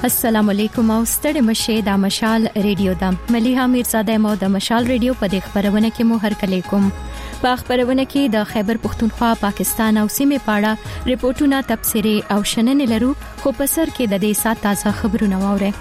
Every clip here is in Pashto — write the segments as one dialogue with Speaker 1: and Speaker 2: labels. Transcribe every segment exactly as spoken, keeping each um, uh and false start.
Speaker 1: السلام علیکم او ستړي مشه د مشال ریډیو د مليها میرزاده مو د مشال ریډیو په د خبرونه کې مو هر کله کوم په خبرونه کې د خیبر پختونخوا پاکستان او سیمه پاړه ریپورتونه تبصره او شننې لرو خو په سر کې د دې سات تازه خبرونه واوري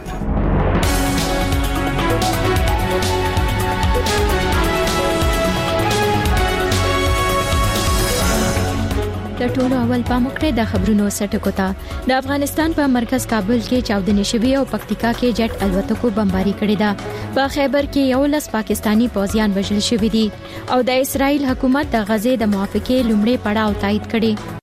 Speaker 1: د ټولو اول پاموکړه د خبرونو سټکو ته د افغانستان په مرکز کابل کې چاودنې شوې او پکتیکا کې جټ الوتکو بمباري کړې ده په خیبر کې یو لس پاکستانی پوځیان وژل شوي دي او د اسرایل حکومت د غزې د موافقې لومړی پړاو تایید کړي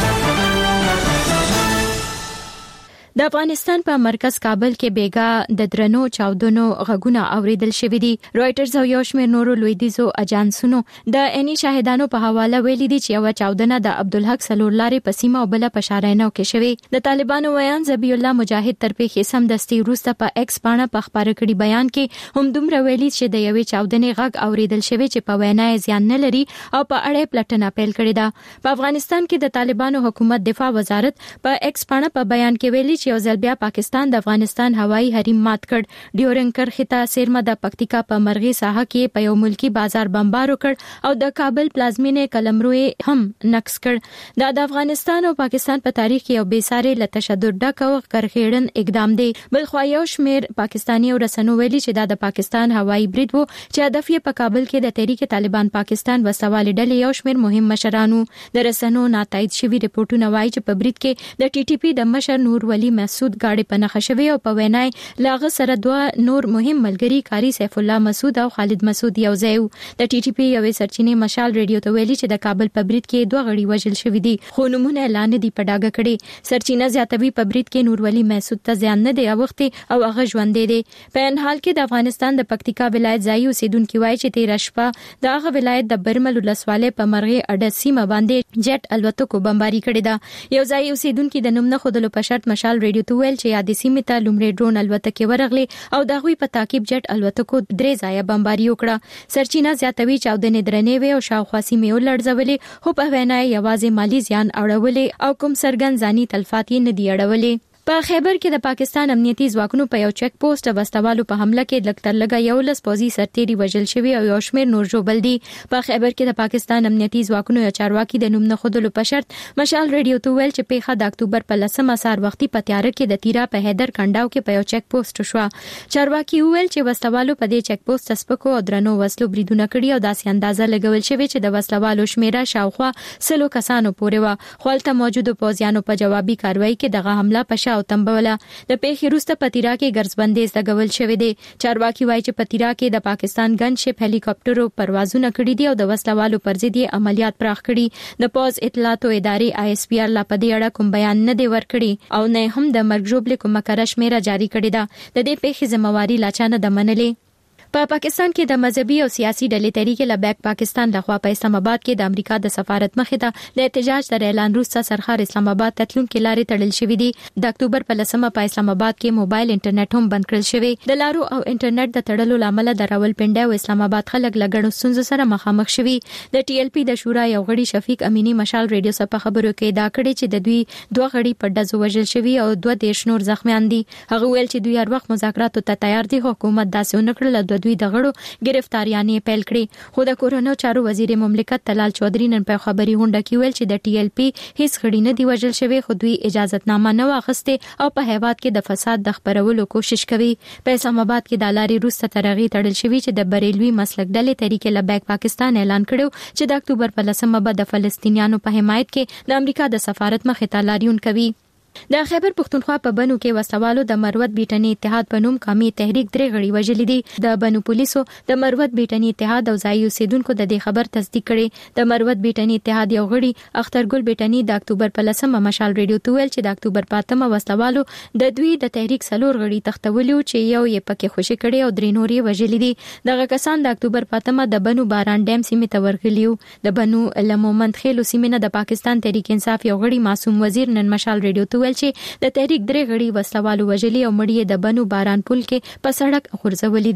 Speaker 1: د افغانستان په مرکز کابل کې بیګا د درنو چاودنو غږونه اوریدل شوې دي رويټرز او یو شمېر نورو لویدیزو اجانسونو د اني شاهدانو په حواله ویلي دي چې یو چاودنه د عبدالحق سلورلارې په سیمه او بل په شارینو کې شوې د طالبانو ویان ذبی الله مجاهد ترپې خصم دستي روسته په ایکس باندې په خبره کړي بیان کې هم دومره ویلي چې د یوې چاودنې غږ اوریدل شوی چې په وینا ځان نه لري او په اړه پلټنه پیل کړې ده په افغانستان کې د طالبانو حکومت دفاع وزارت په ایکس باندې په بیان کې ویلي یو ځل بیا پاکستان د افغانستان هوایي حریم مات کړ ډیورنګ کرخه ته سیرمه د پکتیکا په مرغی ساحه کې په یو ملکی بازار بمبار وکړ او د کابل پلازمینه قلمروي هم نقص کړ دا د افغانستان او پاکستان په تاریخ کې یو بیساره له تشدد ډک او کرخېړن اقدام دی بل خو یو شمیر پاکستانی او رسنو ویلي چې دا د پاکستان هوایي برید وو چې هدف یې په کابل کې د تحریک طالبان پاکستان وسوال ډلې یو شمیر مهم مشرانو د رسنو ناتایید شوی ریپورتونه وایي چې په برید کې د ټي ټي پی د مشر نور ولی مسعود غاړي په نخښه شوی او په وینای لاغه سره دوه نور مهم ملګری کاری سیف الله مسعود او خالد مسعود یو ځای د ټي ټي پی یوې سرچینې مشال ریډیو ته ویلي چې د کابل په برید کې دوه غړي وژل شوی دي خو نمونه اعلان دي په ډاګه کړي سرچینه زیاتوي په برید کې نور ولی مسعود ته ځان نه دی اوخته او هغه ژوند دی په ان حال کې د افغانستان د پکتیکا ولایت ځای اوسیدونکو وایي چې تیر شپه د هغه ولایت د برمل ولسوالۍ په مرغی اډه سیمه باندې جټ الوتکو بمباري کړې ده یو ځای اوسیدونکو د نوم نه خودلو په شرط مشال ریډیو ته ویل چې یادې سیمې ته لومړی ډرون الوتکې ورغلې او د هغوی په تعقیب جټ الوتکو درې ځایه بمباري وکړه سرچینه زیاتوي چاودنې درنې وي او شاوخوا سیمې ولړزولې خو په وینا یوازې مالی زیان اړولې او کوم سرګن ځاني تلفات یې نه دی اړولې په خیبر کې د پاکستان امنیتي ځواکونو په یو چک پوسټ وسوالو په حمله کې لکتر لګا یو لس پوزي سرتيري وژل شوی او یو شمېر نور جوړ دي په خیبر کې د پاکستان امنیتي ځواکونو یو چارواکي د نوم نه خودلو په شرط مشال ریډیو ته ویل چې په د اکتوبر په لسمه سار وختي په تیار کې د تیرا په هیدر کنډاو کې په یو چک پوسټ شو چارواکي ویل چې وسوالو په دې چک پوسټ سپکو او درنو وسلو بریدونه کړی او داسې اندازه لګول شوی چې د وسوالو شمیره شاوخوا سلو کسانو پورې و خپلته موجوده پوځیانو په جوابي کاروایی کې دغه حمله په شاو تنبوله د پیښې وروسته پتیرا کې ګرځبندیز لګول شوی دی چارواکي وایي چې پتیرا کې د پاکستان ګن شپ هلیکاپټرو پروازونه کړي دي او د وسلوالو پر ضد عملیات پراخ کړي د پوز اطلاعات او ادارې آی اس پی آر لا په دې اړه کوم بیان نه دی ورکړي او نه هم د مرګ ژوبل کوم مکرش میرا جاری کړي ده د دې پیښې ذمہواری لا چانه د منلې په پاکستان کې د مذهبي او سیاسي ډلې تحریک لبیک پاکستان لخوا په اسلام آباد کې د امریکا د سفارت مخې ته د احتجاج تر اعلان وروسته سرخار اسلام آباد تتلونکو لارې تړل شوې دي د اکتوبر په لسمه په اسلام آباد کې موبایل انټرنیټ هم بند کړل شوی د لارو او انټرنیټ د تړلو لامل د راولپنډي او اسلام آباد خلک لګړو ستونزو سره مخامخ شوي د ټي ایل پی د شورا یو غړي شفیق امینی مشال ریډیو سره په خبرو کې دا کړي چې د دوی دوه غړي په ډزو وژل شوی او دوه دیش نور زخمیان دي هغه ویل چې دوی هر وخت مذاکراتو ته تیار دي حکومت داسې ونکړل د دوی د غړو ګرفتاریانې پیل کړې خو د کورونو چارو وزیر مملکت تلال چودري نن په خبري هونډه کې ویل چې د ټي ایل پی هیڅ غړي نه دی وژل شوی خو دوی اجازهتنامه نه واخسته او په هیواد کې د فساد د خبرولو کوشش کوي په اسلام آباد کې د لارې روسته ترغی تړل شوی چې د بریلوي مسلک ډلې تحریک لبیک پاکستان اعلان کړو چې د اکتوبر په لسمه به د فلسطینیانو په حمایت کې د امریکا د سفارت مخې ته لاریون کوي د خیبر پختونخوا په بنو کې وسوالو د مروت بیټنی اتحاد په نوم قومي تحریک درې غړي وژل دي د بنو پولیسو د مروت بیټنی اتحاد او ځای اوسیدونکو د دې خبر تصدیق کړي د مروت بیټنی اتحاد یو غړي اخترګل بیټنی د اکتوبر په لسمه مشال ریډیو ته ویل چې د اکتوبر په اتمه وسوالو د دوی د تحریک سلور غړي تختولیو چې یو یې پکې خوشي کړي او درې نور یې وژل دي دغه کسان د اکتوبر په اتمه د بنو باران ډیم سیمې ته ورغلیو د بنو لمومند خېلو سیمې نه د پاکستان تحریک انصاف یو غړي معصوم وزیر نن مشال ریډیو ته ویل چې د تحریک درې غړي وسلوالو وژلي او مړی د بنو باران پل کې په سړک غورځولې دي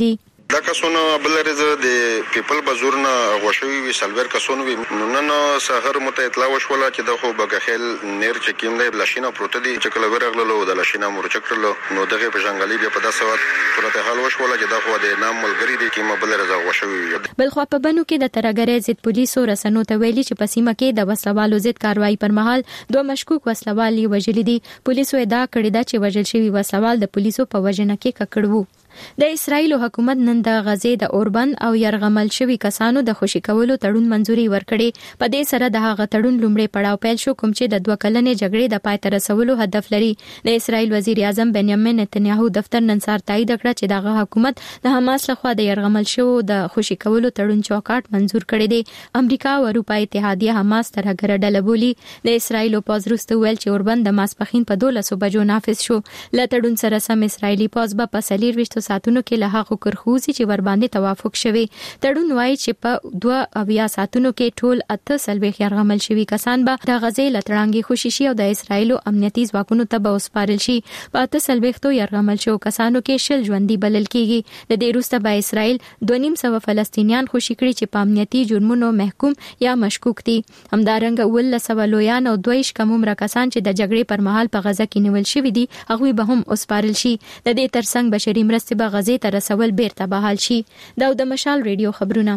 Speaker 2: دا کسونه بلرزه د پیپل بازورنا غوښوي وی سلور کسونه وی نن سحر مت اطلاع وشوله چې د خو بغخیل نیر چې کیم دی لاشینا پروت دی چې کله ورغلو د لاشینا مورچکرلو نو دغه په جنگالي بیا په داسه وخت پروت حال وشوله چې د خو د نام ملګری دی کیمه بلرزه غوښوي.
Speaker 1: بل خو په بنو کې د ترګری ضد پولیسو رسنو ته ویلي چې په سیمه کې د وسلوالو ضد کاروایی پر مهال دوه مشکوک وسلوالي وژل دي. پولیسو ادعا کړې ده چې وژل شوی وسلوال د پولیسو په وژنه کې ککړ وو. د اسرایل حکومت نن د غزې د اوربند او يرغمل شوی کسانو د خوشی کولو تړون منځوري ورکړي. په دې سره د هغه تړون لومړی پړاو پیل شو کوم چې د دوه کلنې جګړې د پای ته رسولو هدف لري. د اسرایل وزیر اعظم بنیامین نتنیاهو دفتر نن سار تایید کړ چې دغه حکومت د حماس لخوا د يرغمل شو د خوشی کولو تړون چوکاټ منځور کړی دی. امریکا او اروپای اتحادیه حماس تر هغه ډله بولی. د اسرایل په ځروسته ویل چې اوربند د ماسپخین په دولسو بجو نافذ شو. ل تړون سره سم اسرایلی پوز به په سلیر وشتو ساتونو کې له هغه کرخوزي چې ور باندې توافق شوی. تړون وایي چې په دوه اویا ساتونو کې ټول اته سلويخ يرغمل شوی کسان به د غزې لټرانګي خوشي شي او د اسرایل امنیتي ځواکونو ته به وسپارل شي. په اته سلويختو يرغمل شو کسانو کې شل ژوندۍ بلل کیږي. د دې وروسته به اسرایل دوه نیم سو فلسطینیان خوشي کړي چې په امنیتي جرمونو محکوم یا مشکوک دي. همدارنګه ول سو لویان او دویش کم عمر کسان چې د جګړې پر مهال په غزه کې نیول شوی دي هغه به هم وسپارل شي. د دې ترڅنګ بشري مرستې به غزې ته رسول بیرته بحال شي. دا د مشال ریډیو خبرونه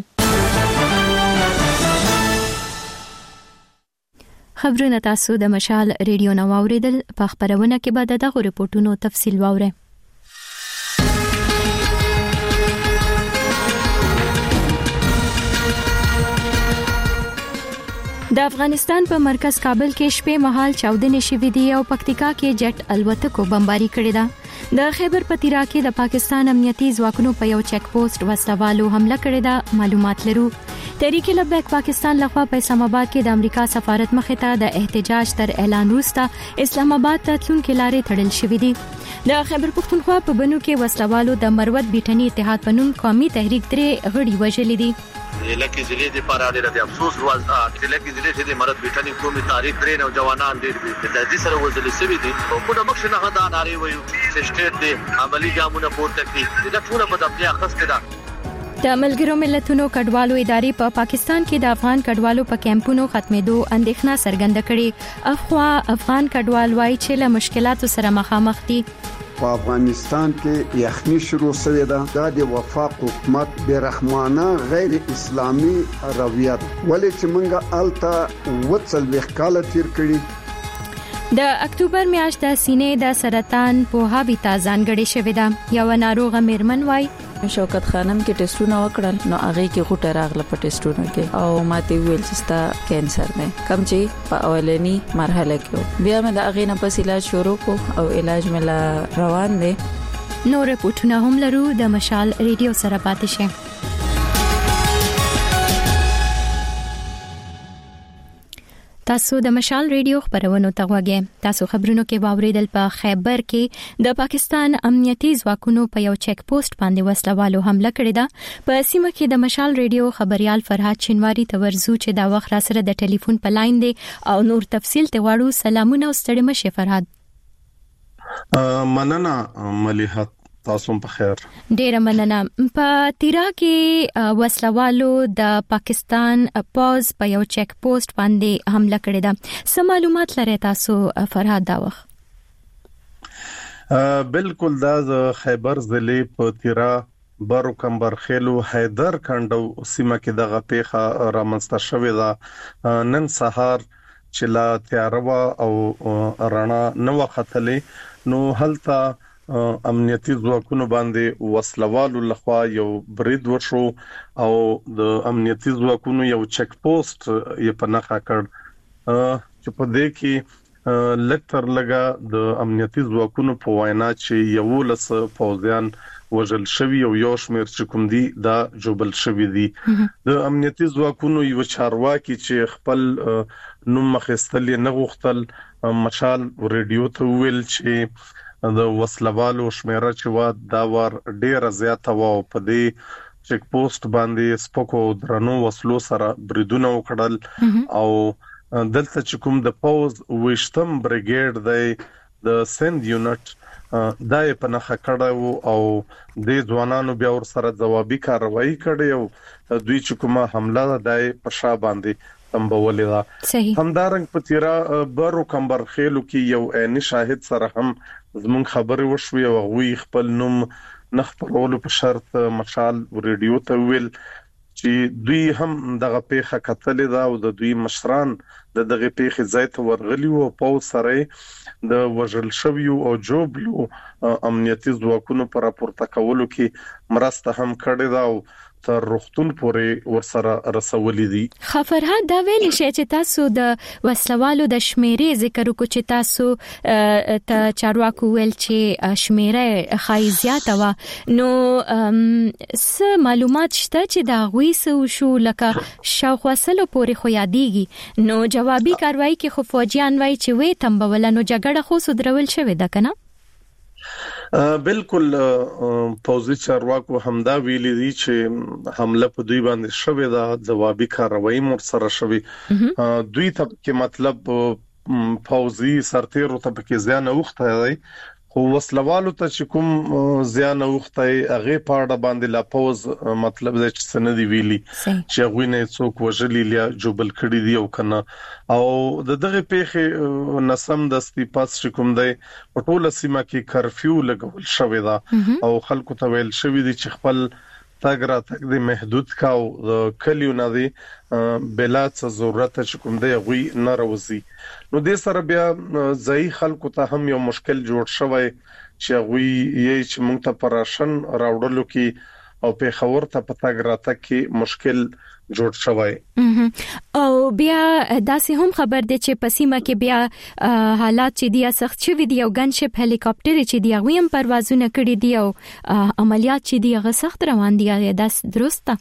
Speaker 1: خبرونه تاسو د مشال ریډیو نو اوریدل. په خبرونه کې به دغه رپورټونو تفصیل واورئ. د افغانستان په مرکز کابل کې شپې مهال چاودنې شوې دي او پکتیکا کې جټ الوتکو بمباري کړې ده. د خیبر پتیرا کې د پاکستان امنیتي ځواکونو په یو چک پوسټ وسلوالو حمله کړې ده. معلومات لرو. تحریک لبیک پاکستان لخوا په اسلام آباد کې د امریکا سفارت مخې ته د احتجاج تر اعلان وروسته اسلام آباد ته تلونکي لارې تړل شوې دي. د خیبر پختونخوا په بنو کې وسلوالو د مروت بیټنی اتحاد په نوم قومي تحریک درې غړي وژلي دي.
Speaker 3: لکه ضلع د پاره ډېر د افسوس ورځ ده. لکه ضلع چې د مرد بیٹنی قومي تاریخ درې نو جوانان ډېر دي د دې سره وزل سوي دي او په مخ نه غدا ناري وایو چې سټیټ دي عملی ګامونه پورته کړي. دا ټول په دغه اخسته ده.
Speaker 1: د ملګرو ملتونو کډوالو ادارې په پا پاکستان کې د افغان کډوالو په کیمپونو ختمېدو اندېښنه څرګنده کړې. افغوا افغان کډوال وايي چې له مشکلاتو سره مخامخ دي.
Speaker 4: په افغانستان کې یخني شروع شوې ده. دا د وفاق حکومت بیرحمانه غیر اسلامي رویه ده. ولې چې موږ الته وڅل وکاله تیر کړی.
Speaker 1: د اکتوبر میاشت د سینې د سرطان په هابي تا ځانګړې شوې ده. یو ناروغه میرمن وايي
Speaker 5: شوکت خانم کې ټیسټونه وکړل نو هغه کې غوټه راغله په ټیسټونو کې او ماته ویل چې ستا کینسر دی کوم چې په اولنی مرحله کې بیا مې د هغه نه پس علاج شروع کو او علاج مې لا روان دی.
Speaker 1: نور پټونه هم لرو. د مشال ریډیو سره پاتې شئ. تاسو د مشال ریډیو خبرونه تغوږی. تاسو خبرونو کې واوریدل په خیبر کې د پاکستان امنیتي ځواکونو په یو چک پوسټ باندې وسلوالو حمله کړې ده. په سیمه کې د مشال ریډیو خبريال فرهاد شینواری تورزو چې دا وخت را سره د ټلیفون په لاین دی او نور تفصیل ته واړو. سلامونه او ستړي مشه فرهاد.
Speaker 6: مننه مليحت. تاسو په خیر.
Speaker 1: ډیره مننه. په تیرا کې وسلوالو د پاکستان پوز په یو چک پوسټ باندې حمله کړې ده. څه معلومات لري تاسو فرهاد دا وخت؟
Speaker 6: بالکل دا خیبر ضلع په تیرا برو کمبر خېلو حیدر کندو سیمه کې دغه پیښه رامنځته شوې ده. نن سهار چې لا تیاروا او رڼا نو وختلې نو هلته امنیتي ځواکونو باندې وسلوالو لخوا یو برید وشو او د امنیتي ځواکونو یو چک پوسټ یې په نخښه کړ چې په دې کې لکتر لګا د امنیتي ځواکونو په وینا چې یو لس پوځیان وژل شوی او یو شمېر چې کوم دي دا جوبل شوی دي. د امنیتي ځواکونو یو چارواکي چې خپل نوم مخستل نه غوښتل مشال ریډیو ته ویل چې د وسلوالو شمیره چې وا دا ور ډیره زیاته و په دې چک پوسټ باندې سپکو درنو وسلو سره بریدونه وکړل او دلته چې کوم د پوز وشتم بریګیډ دی د سند یونټ دای په نخښه کړو او د ځوانانو بیا ور سره جوابي کاروایی کړي او دوی چې کومه حمله دای په شا باندې تمبولې ده. همدارنګ په تیرا برو کمبر خېلو کې یو عیني شاهد سره هم زمون خبري وشوي او غوي خپل نوم نخبرولو په شرط مشال ریډیو ته ویل چې دوی هم دغه پیخه کتلې ده او د دوی مشران د دغه پیخه ځای ته ورغلي او په سره د وژل شویو او جوبلو امنیتي ځواکونو پر راپورته کولو کې مرسته هم کړې ده او تر روختون پورې ورسره رسولې دي.
Speaker 1: خفرها دا ویل شي چې تاسو د وسلوالو د شمیرې ذکر وکړو چې تاسو ته چارواکو ویل چې شمیره خای زیاته و نو څه معلومات شته چې دا غوي سو شو لکه شاوخوا سلو پورې خو یادېږي نو جوابي کاروایی کې خو فوجیان وای چې وې تمبول نو جګړه خو سودرول شوې ده کنه.
Speaker 6: بالکل پوزي چارواکو همدا ویلي دي چې حمله په دوی باندې شوې ده جوابي کاروایی مر سره شوې دوی ته کې مطلب پوزي سرتیرو ته کې ځان اوخته دی خو وسلوالو ته چې کوم ځان اوخته هغه پاړه باندې لا پوز مطلب د چې سندې ویلي چې غوینه څوک وژلی یا جوبل کړی دی او کنه او د دغه پیخه نسم د استپاس کوم دی په ټوله سیمه کې کرفیو لګول شوې ده او خلکو ته ویل شوې دي چې خپل تاګ را تک د محدود کا او کلیو نه دی بلا څه ضرورت چې کوم دی غوي نه راوځي نو د سره بیا ځای خلکو ته هم یو مشکل جوړ شوی چې غوي یې چې موږ ته پراشن راوړلو کې او په خبر ته پتا غراته کې مشکل جوړ شوی
Speaker 1: او بیا داسې هم خبر دي چې پسیمه کې بیا حالات چې دی سخت شوی دی او ګنشپ هلیکاپټر چې دی غویم پروازونه کړی دی او عملیات چې دی غ سخت روان دي دا درسته.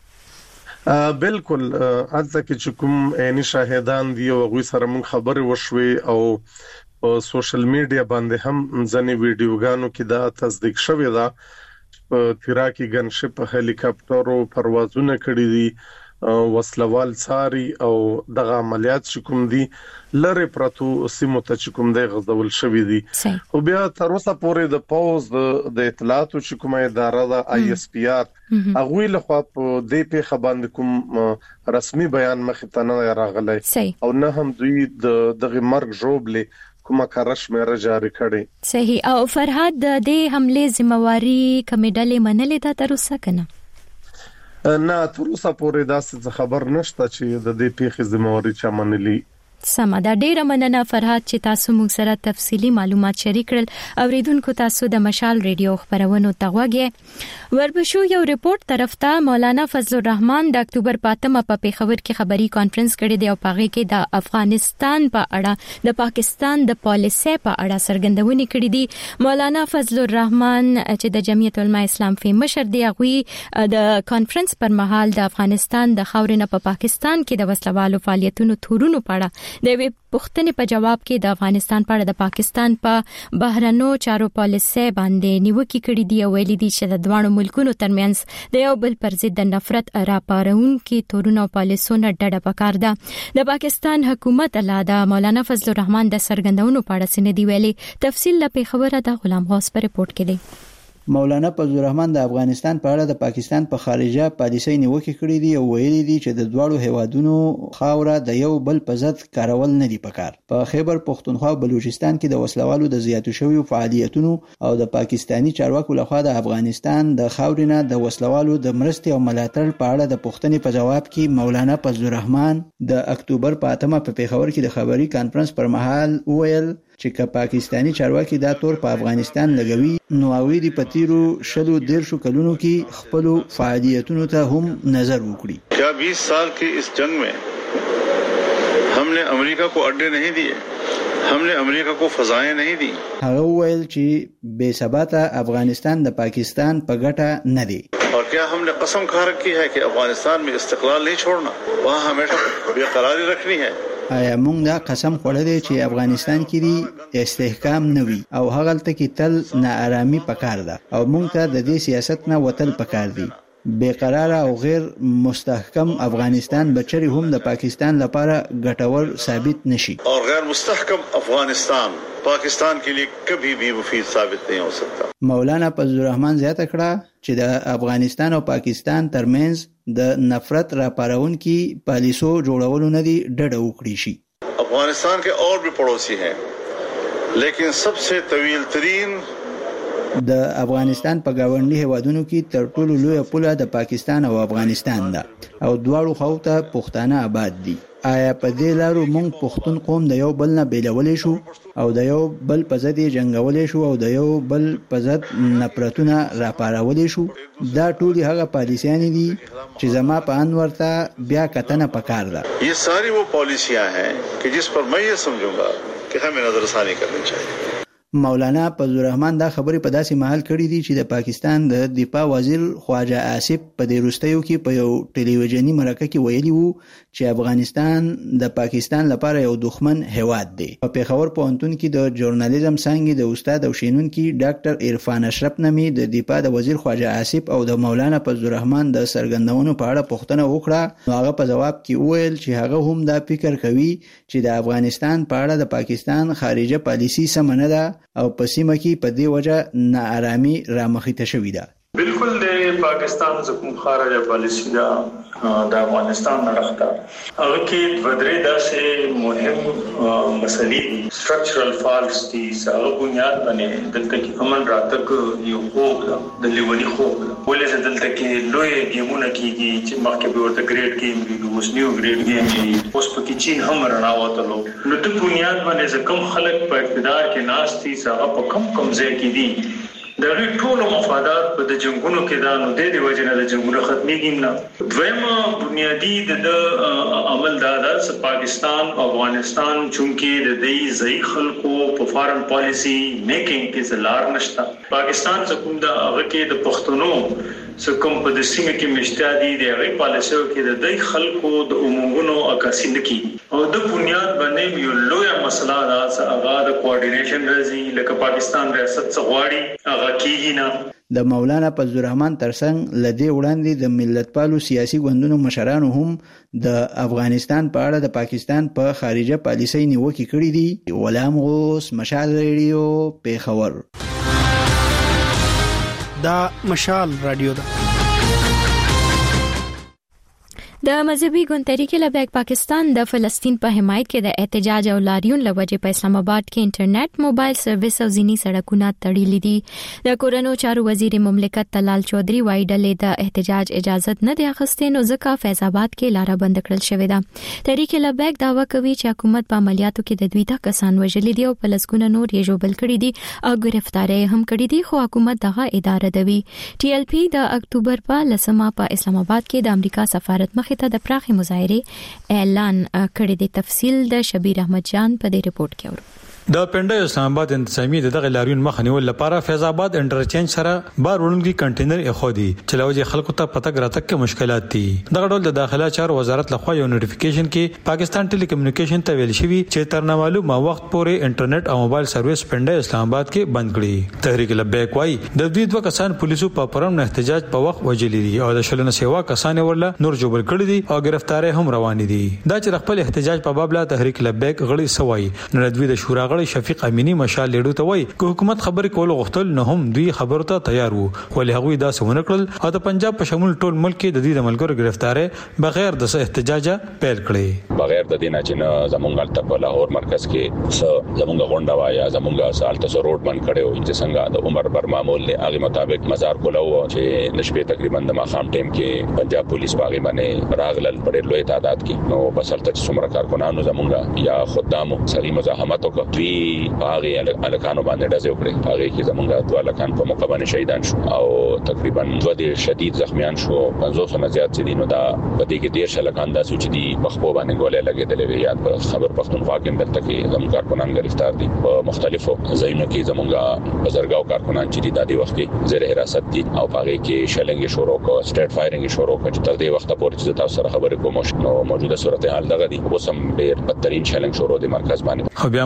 Speaker 6: بالکل اځکه چې کوم عیني شاهدان دی او غوي سره مون خبري وشوي او په سوشل میډیا باندې هم ځنې ویډیوګانو کې دا تصدیق شوی دا په تیرا کې ګنشپ هلیکاپټرو پروازونه کړی دي وسلوال ساري او دغه عملیات چې کوم دي لره پرتو سیمو ته چې کوم دی غزول شوی دي او بیا تر اوسه پورې د پاوز د اطلاعاتو چې کومه اداره ده آی اس پی آر هغه له خوا په دې په خبر کوم رسمي بیان مخ ته نه راغلی او نه هم دوی د دغه مرګ جوړلې کومه کارش مې جاری کړي.
Speaker 1: صحیح او فرهاد د دې حمله ذمہواری کمیډلې منلې ده تر اوسه کنه
Speaker 6: نه تر اوسه پورې داسې خبر نشته چې د دې پیښې ذمہواری چا منلي.
Speaker 1: سمه دا ډیره مننه فرهاد چې تاسو موږ سره تفصیلی معلومات شریک کړل اوریدونکو تاسو د مشال ریډیو خبرونو تغوږی وربشو یو ریپورت طرف ته مولانا فضل الرحمن د اکتوبر پاتمه په پیښور کې خبري کانفرنس کړی دی او پاغه کې د افغانستان په اړه د پاکستان د پالیسي په اړه څرګندونې کړې دي. مولانا فضل الرحمن چې د جمعیت العلماء اسلام فی مشر دی غوي د کانفرنس پر مهال د افغانستان د خاورینه په پاکستان کې د وسلوالو فعالیتونو تورونو په اړه د وی پښتنې په جواب کې د افغانستان په اړه د پاکستان په بهرنو چارو پالیسي باندې نیوکه کړې دی او ویلي دي چې د دوه ملکونو ترمنځ د یو بل پر ضد د نفرت راپارونکو تورونو پالیسونو ډډه پکار ده. د پاکستان حکومت الاده مولانا فضل الرحمن د سرګندونو په اړه سندې ویلي. تفصیل له خبره د غلام غوث په رپورت کې دی.
Speaker 7: مولانا فضل الرحمن د افغانستان په اړه د پاکستان په خارجه پالیسۍ نیوکه کړې دي او ویلي دي چې د دواړو هیوادونو خاوره د یو بل په ضد کارول نه دي پکار. په خیبر پختونخوا بلوچستان کې د وسلوالو د زیاتو شویو فعالیتونو او د پاکستانی چارواکو لخوا د افغانستان د خاورینه د وسلوالو د مرستې او ملاتړ په اړه د پښتنې په جواب کې مولانا فضل الرحمن د اکتوبر په اتمه په پیښور کې د خبري کانفرنس پر مهال وویل چې که پاکستانی چارواکي دا تور په افغانستان لګوي نو اوی دی پتیرو شلو دیر شو کلونو کې خپل فعالیتونو ته هم نظر وکړي.
Speaker 8: کیا بیس سال کی اس جنگ میں ہم نے امریکہ کو اڈے نہیں دیے, ہم نے امریکہ کو فضائیں نہیں دی.
Speaker 7: هغه ویل چې بے ثباته افغانستان د پاکستان په ګټه نه دی.
Speaker 8: اور کیا ہم نے قسم کھا رکھی ہے کہ افغانستان میں استقلال نہیں چھوڑنا, وہاں ہمیشہ بے قراری رکھنی ہے.
Speaker 7: آیا موږ دا قسم خوړلې چې افغانستان کې دی استحکام نه وي او هغه تل کې تل ناارامي پکار ده او موږ ته د دې سیاست نه وتل پکار دي. بیقرار او غیر مستحکم افغانستان بچری هم د پاکستان لپاره ګټور ثابت نشي
Speaker 8: اور غیر مستحکم افغانستان پاکستان کے لیے کبھی بھی مفید ثابت نہیں ہو سکتا.
Speaker 7: مولانا فضل الرحمن زیاته کړه چې د افغانستان او پاکستان ترمنځ د نفرت راپارون کی پالیسو جوړولو نه دی ډډه وکړي شي.
Speaker 8: افغانستان کے اور بھی پڑوسی ہیں لیکن سب سے طویل ترین
Speaker 7: د افغانستان په گاونډي هیوادونو کې تر ټولو لوی پوله د پاکستان او افغانستان ده او دواړو خواو ته پښتانه آباد دي. آیا په دې لارو موږ پښتون قوم د یو بل نه بیلولې شو او د یو بل په ضد جنگولې شو او د یو بل په ضد نفرتونه راپارولې شو؟ دا ټول هغه پالیسیان دي چې زما په ان ورته بیا کتنه پکار ده.
Speaker 8: یہ ساری وہ پالیسیاں ہیں کہ جس پر میں یہ سمجھوں گا کہ ہمیں نظر ثانی کرنی چاہیے.
Speaker 7: مولانا فضل الرحمن دا خبرې په داسې محل کړې دي چې د پاکستان د دفاع وزیر خواجه آصف په دې وروستیو کې په یو ټلویزیونی مرکه کې ویلي وو چې افغانستان د پاکستان لپاره یو دښمن هیواد دی. په پیښور پوهنتون کې د ژورنالیزم څانګې د استاد او شینونکي ډاکټر عرفان اشرف نمی د دفاع د وزیر خواجه آصف او د مولانا فضل الرحمن د سرګندونو په اړه پوښتنه وکړه. نو هغه په جواب کې وویل چې هغه هم دا فکر کوي چې د افغانستان په اړه د پاکستان خارجه پالیسی سم نه ده او په سیمه کې په دې وجه ناارامي رامخې شوې ده.
Speaker 9: بالکل د پاکستان حکومت خارجه پالیسی دا د افغانستان نه راخته هغه کې ودرې داسې مهم مسلې سټرکچرل فالټس دي هغه بنیاد باندې دلته کې امن راتګ یو خوب د لیونی خوب ولې دلته کې لوی ګیمونه کېږي چې مخکې به ورته ګریډ گیم وي اوس نیو ګریډ گیم وي اوس پکې چین هم رڼا وتلو نو د بنیاد باندې کم خلک په اقتدار کې ناس دي هغه په کم کم ځای کې دي د غي ټولو مفادات په د جنگونو کې دا نو د دې وجه نه د جنگونو ختميږي نه. دویمه بنیادی د عمل دا د پاکستان او افغانستان چونکې د دې ځای خلکو په فارن پالیسی میکینګ کې زلار نشتا. پاکستان څخه د هغه کې د پښتنو سکم په د سیمه کې مشتادي د هغه پالیسو کې د دې خلکو د عمومونو عکاسي نکي او د بنیاد باندې یو لوی مسله دا هغه د کوارډینیشن راځي لکه پاکستان ریاست څغواړي هغه کیږي نه.
Speaker 7: د مولانا فضل الرحمن ترڅنګ لدی وړاندې د ملتپالو سیاسي ګوندونو مشرانو هم د افغانستان په اړه د پاکستان په خارجه پالیسۍ نیوکې کړې دي. غلام غوث، مشال ریډیو، پیښور.
Speaker 10: دا مشال رادیو ده.
Speaker 1: د مذهبي ګوند تحریک لبیک پاکستان د فلسطین په حمایت کې د احتجاج او لاریون لوجه په اسلام آباد کې انټرنیټ، موبایل سرویس او ځینی سړکونه تړلي دي. د کورونو چارو وزیر مملکت طلال چودھری وايي ډلې د احتجاج اجازه نه دی اخیستې نو ځکه فیض آباد کې لاره بند کړل شوې ده. تحریک لبیک دعوا کوي چې حکومت په عملیاتو کې د دوی تا کسان وژلي دي او په لسګونه نور یې جوړ کړي دي او گرفتارې هم کړي دي، خو حکومت دغه اداره دوي. ټي ایل پی د اکتوبر په لسمه په اسلام آباد کې د امریکا سفارت مخې ته د پراخي مظاهره اعلان کړی دی. تفصیل د شبیر احمد جان په دې ریپورت کې اورو.
Speaker 11: د پنده اسلام آباد انتظامی د دغه لاریون مخ نیول لپاره فیض آباد انټرچینج سره بار وړونکي کنټینر اخودي چې لوجه خلکو ته پتہ غراتک کې مشکلات دي. دغه ډول د داخله چارو وزارت لخوا یو نوټیفیکیشن کې پاکستان ټیلی کمیونیکیشن ته ویل شوی چې تر نه معلومه وخت پورې انټرنیټ او موبایل سرویس پنده اسلام آباد کې بند کړي. تحریک لبیک وايي د دوی دوه کسان پولیسو په پرم نه احتجاج په وخت وجلی دي او د شلنه سیوا کسان ورله نور جوړ کړي دي او گرفتارې هم روان دي. دا چې خپل احتجاج په باب لا تحریک لبیک غړي سوای نو د دوی د شورا غړي شفیق امینی مشال لیډو ته وای چې حکومت خبرې کول غوښتل نه هم دوی خبرو ته تیار وو، ولې هغه دا سونه کړل او د پنجاب په شمول ټول ملک کې د دې د ملګرو گرفتارې بغیر د احتجاج پیل کړي.
Speaker 12: بغیر د دینه چې زمونږ ته په لاهور مرکز کې س زمونږ غونډه وایا زمونږ سالته سره روډ بند کړو چې څنګه د عمر بر معمول له هغه مطابق مزار کولو چې نشبه تقریبا د ماخام ټیم کې پنجاب پولیس باغی باندې راغلل په لوی تعداد کې نو بسلته څومره کارکونانو زمونږ یا خدامو سړي مزاحمت وکړي دوی الکانو باندې ډزې وکړې. هغه کې زمونږ دوه الکان په موقع باندې شهیدان شو او تقریبا دوه ډېر شدید زخمیان شو. پنځوس نه زیات دي نو دا په دې کې ډېر شلکان داسې چې دي مخبو باندې ګولې لګېدلې وي. یاد په خبر پښتونخوا کې دلته کې زموږ کارکونان گرفتار دي په مختلفو ځایونو کې. زمونږ بزرګاو کارکونان چې د دې وخت کې زیر حراست دي او هغه کې شلنګ شروع کو سټیټ فایرینګ شروع کو چې تر دې وخت پورې چې تاسو سره خبرې کوم نو موجوده صورتحال دغه دي اوس هم ډېر بدترین شلنګ شروع دي مرکز باندې.
Speaker 11: خو بیا مرکز کې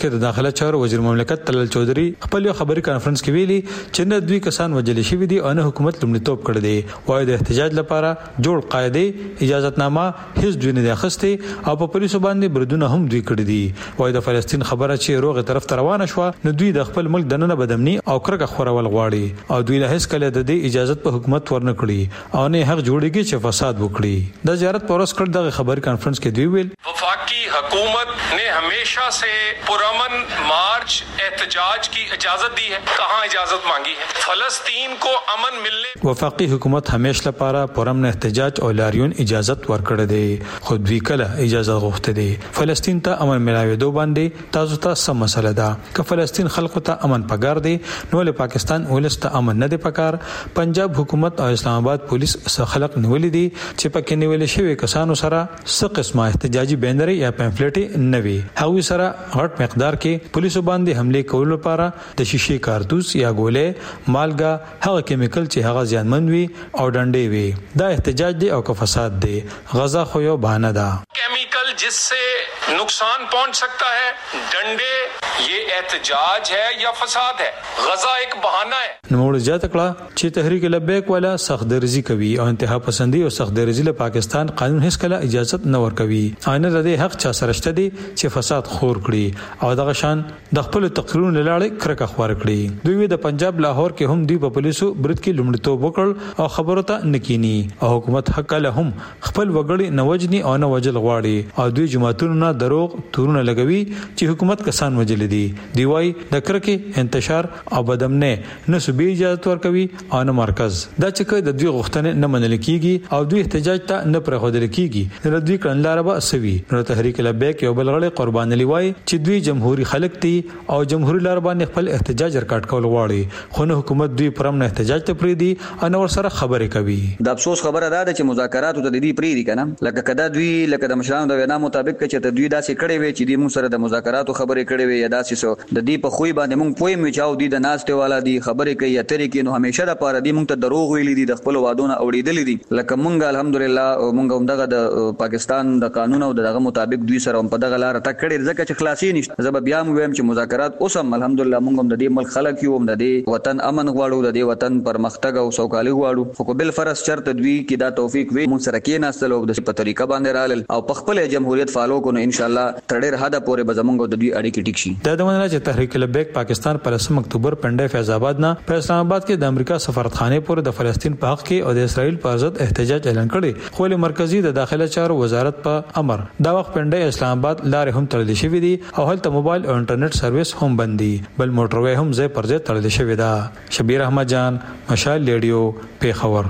Speaker 11: کې د داخله چارو وزیر مملکت طلال چودري خپل خبري کانفرنس کې ویلي چې نه دوی کسان وجل شوی دي او نه حکومت لومړیتوب کړی دی وایي د احتجاج لپاره جوړ قاعده اجازهتنامه هیڅ دوی نه اخیستي او په پولیسو باندې بردونه هم دوی کړی دي وایي د فلسطین خبره چې روغه طرف ته روانه شو نو دوی د خپل ملک دننه بدامني او کرکه خورول غواړي او دوی له هیڅ کله د دې اجازه په حکومت ورنکړي او نه حق جوړیږي چې فساد وکړي د زیارت پورس کړ د خبري کانفرنس کې دوی ویل
Speaker 13: वफाकी हुकूमत ने हमेशा से पुरअमन मार्च एहतजाज की इजाजत दी है कहां इजाजत मांगी है फलस्तीन को अमन मिलने
Speaker 11: वफाकी हुकूमत हमेशा لپاره پرامن احتجاج او لاریون اجازت ورکړه دي خود وی کله اجازه غوښته دي فلسطین ته امن ملاویدو باندې تاسو ته سم مسله ده ک فلسطین خلکو ته امن پکار دي نو له پاکستان ولسته امن نه دي پکار پنجاب حکومت او اسلام آباد پولیس سره خلق نیولې دي چې پکې نیولې شوی کسانو سره څه قسمه احتجاجي بینر یا پمفلټ نوي هغوی سره غټ مقدار کې پولیسو باندې حمله کول لپاره د شیشې کارتوس یا ګولې مالګه هغه کیمیکل چې هغه زیانمن وي او ډنډې وي دا احتجاج دی او که فساد دی غزا خو یو بهانه ده
Speaker 13: केमिकल जिससे नुकसान पहुंच सकता है डंडे ये एहतजाज है या फसाद है गजा एक बहाना है
Speaker 11: نوموړ زیات کړه چې تحریک لبیک والا سخت درزي کوي او انتها پسندي او سخت درزي له پاکستان قانون هیڅ کله اجازه نه ورکوي آینه د دې حق چا سره شته دي چې فساد خور کړي او دغه شان د خپل تقریرونو لاړې کرکه خور کړي دوی د پنجاب لاهور کې هم دی په پولیسو برت کې لومړیتوب وکړ او خبرو ته نکینی او حکومت حق له هم خپل وګړي نوجني او نه وجل غواړي او دوی جماعتونو نه دروغ تورونه لګوي چې حکومت کسان وجل دي دی وای د کرکه انتشار او بدامنه نه صوبې اجازه ورکوي او نه مرکز دا چې د دوی غوښتنه نه منل کیږي او دوی احتجاج ته نه پرخودل کیږي نو دوی کړنلاره به اسوي نو تحریک لبیک یو بلغړی قربان علی وای چې دوی جمهوریت خلک دي او جمهوریت لار باندې خپل احتجاج ریکارډ کول غواړي خو نه حکومت دوی پرم نه احتجاج ته پری دي ان ور سره خبرې کوي
Speaker 14: د افسوس خبره ده چې مذاکرات ته دي پری دي کنه لکه کدا دوی لکه د مشرانو د وینا مطابق چې ته دوی داسې کړي وي چې دوی موږ سره د مذاکراتو خبرې کړي وي یا داسې سو د دې په خوې باندې موږ پوي مې چاو دي د ناشته والا دي خبرې کوي یا ترې کې نو همیشه د پاره دي موږ ته دروغ ویلي دي د خپل وادونه اوریدلې دي لکه موږ الحمدلله موږ هم دغه د پاکستان د قانون او دغه مطابق دوی سره په دغه لار ته کړي ځکه چې خلاصي نشته زب بیا موږ هم چې مذاکرات اوسم الحمدلله موږ هم د دې ملک خلک یو هم د دې وطن امن غواړو د دې وطن پرمختګ او سوکالي غواړو خو بل فرض شرط دوی کې دا توفیق وي موږ سره کې ناستل او د په طریقه باندې رالل او په خپل جمهوریت فالو کو نو ان شاء الله تړر هدا پورې به زمونږ د دوی اړیکې ټیک شي
Speaker 11: د دمنه چې تحریک لبیک پاکستان پر لسم اکتوبر پنده فیض آباد نه په اسلام آباد کې د امریکا سفارتخانه پورې د فلسطین په حق کې او د اسرائیل په ضد احتجاج اعلان کړي خو له مرکزی د داخله چارو وزارت په امر دا وخت پنده اسلام آباد لارې هم تړل شوې دي او هلته موبایل او انټرنیټ سرویس هم بند دي بل موټروي هم ځای پر ځای تړل شوې ده شبیر احمد جان مشال ریډیو پیښور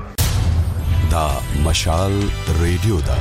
Speaker 15: دا مشال ریډیو دا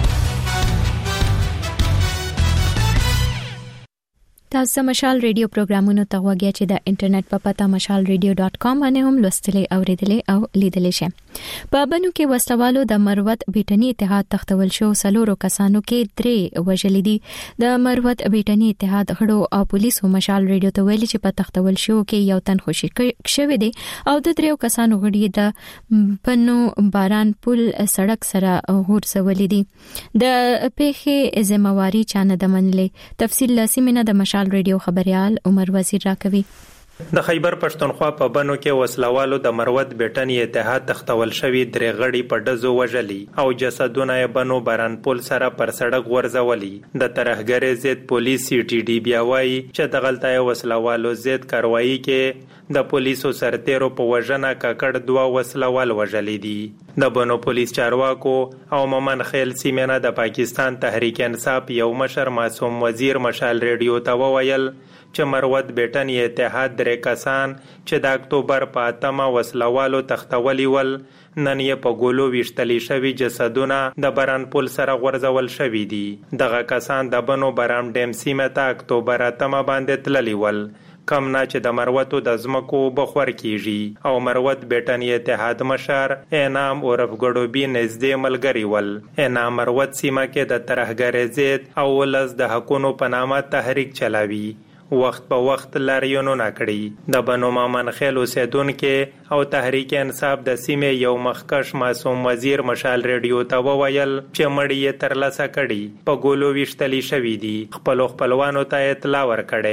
Speaker 1: تاسو مشال ریډیو پروګرامونو ته وګورئ چې د انټرنیټ په پتا مشال ریډیو ډاټ کام باندې هم لوستلې اوریدلې او لیدلې شئ په بنو کې وسوالو د مروت بیٹنی اتحاد تختول شو سلورو کسانو کې درې وژل دي د مروت بیٹنی اتحاد غړو او پولیسو مشال ریډیو ته ویلي چې په تختول شو کې یو تن خوشي شوی دی او د دریو کسانو غړي د بنو باران پل سړک سره غورځولې دي د پیښې ذمہواری چانه د منلې تفصیل لاسمنه د مشال ریډیو خبريال عمر وزیر راکوي
Speaker 16: د خیبر پښتونخوا په بنو کې وسلوالو د مروت بیٹنی اتحاد تختول شوی درې غړي په دزو وژلي او جسدونه یې بنو باران پل سره پر سړک ورځولي د ترهګری ضد پولیس سی ټي ډي بیا وایي چې د غلطۍ وسلوالو ضد کاروایی کې د پولیسو سرتیرو په وژنه ککړ دوه وسلوال وژلي دي د بنو پولیس چارواکو او مومن خیل سیمه د پاکستان تحریک انصاف یو مشر معصوم وزیر مشال ریډیو ته وویل چې مروت بیٹنی اتحاد درې کسان چې د اکتوبر په اتمه وسلوالو تختولی ول نن یې په ګولو ویشتلی شوي جسدونه د باران پل سره غورځول شوي دي دغه کسان د بنو برام ډیم سیمه ته اکتوبر اتمه باندې تللی ول کم نه چې د مروتو د ځمکو بخور کیږي او مروت بیٹنی اتحاد مشر انعام عرف ګډوبي نږدې ملګری ول انعام مروت سیمه کې د ترهګری ضد او ولس د حقونو په نامه تحریک چلاوي وخت په وخت لاریونونه کړي د بنو مامن خیل اوسیدونکو او تحریک انصاف د سیمې یو مخکش معصوم وزیر مشال ریډیو ته وویل چې مړی یې ترلاسه کړي په ګولو ویشتلی شوی دي خپل خپلوانو ته اطلاع ورکړي
Speaker 2: دا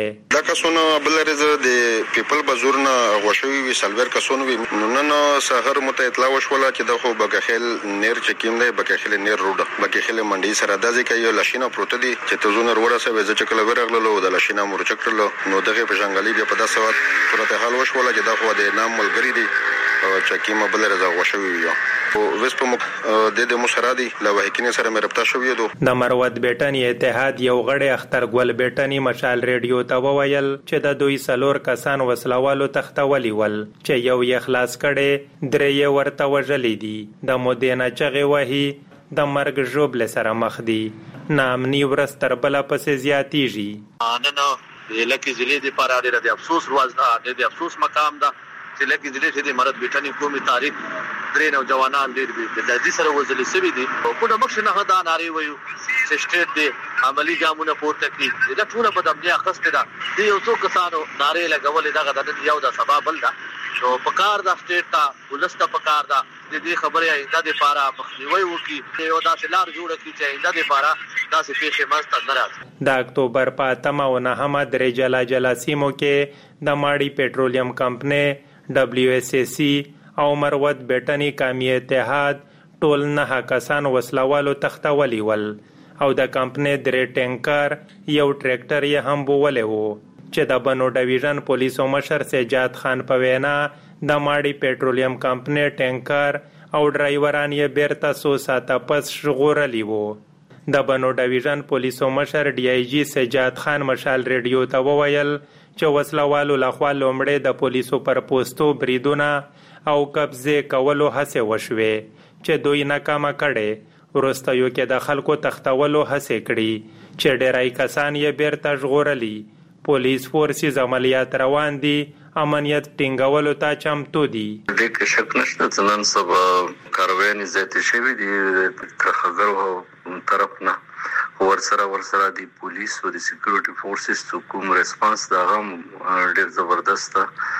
Speaker 2: دا کسونه بلرزه د پیپل بازورنا غوښوي وی سلور کسونه وی نن سحر مت اطلاع وشوله چې د خو بګخیل نیر چکیم دی بګخیل نیر روډ بګخیل منډي سره دځي کوي لاشینا پروت دي چې تزونه ورسه وځ چې کله ورغلو د لاشینا مرچکړلو نو دغه په جنگالي بیا په داسه وخت پرته حال وشوله چې د خو د نام ملګری دي چې کیمه بلرزه غوښوي وي او وسپم د د مشرادي لوهکینه سره مرپتا شوې دو
Speaker 16: د مروت بیٹنی اتحاد یو غړی اختر ګل بیٹنی مشال ریډیو ته وویل چې د دوی سلور کسان وسلوالو تختولي ول چې یو یې خلاص کړي درې ورته وژلې دي د مودینا چغه وهي د مرګ جوبل سره مخ دي نامنی ورستر بل پسې زیاتیږي
Speaker 3: نن نو لکه ضلع د پاره ډېر د افسوس ورځ ده د افسوس مقام ده چې لکه ضلع د مرد بیٹنی قومي تاریخ درې نو جوانان ډېر دي د دې سره وزلې سوي دي او په مخ نه هدا ناری وایو چې سټیټ دی عملی ګامونه پورته کړي دا ټول په دمنه اخسته ده دی یو څو کسانو ناری لګولې دا د یو د سبب بل ده نو پکار د سټیټ ته ولسته پکار ده د دې خبره آینده د پاره مخنیوي وکړي یو داسې لار جوړ کړي چې آینده د پاره داسې پیښې مست نه راځي
Speaker 16: د اکتوبر په اتمه او نهمه درې جلا جلا سیمو کې د ماړی پېټرولیم کمپنی دبلیو ایس ای سی او مروت بیٹنی قومي اتحاد ټول نه کسان وسلوالو تختولي ول او د کمپنی درې ټینکر یو ټریکټر یې هم بوولې وو چې د بنو ډیویژن پولیسو مشر سجاد خان په وینا د ماړی پېټرولیم کمپنی ټینکر او ډرایوران یې بیرته سو ساته پس شغورلی وو د بنو ډیویژن پولیسو مشر ډي آی جی سجاد خان مشال ریډیو ته وویل چې وسلوالو لخوا لومړی د پولیسو پر پوسټو بریدونه او قبضه کولو هڅه وشوه چې دوی ناکامه کړي ورستیو کې د خلکو تختولو هڅه کړي چې ډیرای کسان یې بیرته ژغورلي پولیس فورسز عملیات روان دي امنیت ټینګولو ته چمتو دي
Speaker 17: د کې شک نشته چې نن سبا کاروانی زیاتې شوې دي ترخګرو طرف نه ورسره ورسره د پولیس او د سکیورټي فورسز کوم ریسپانس دا هم ډېر زبردست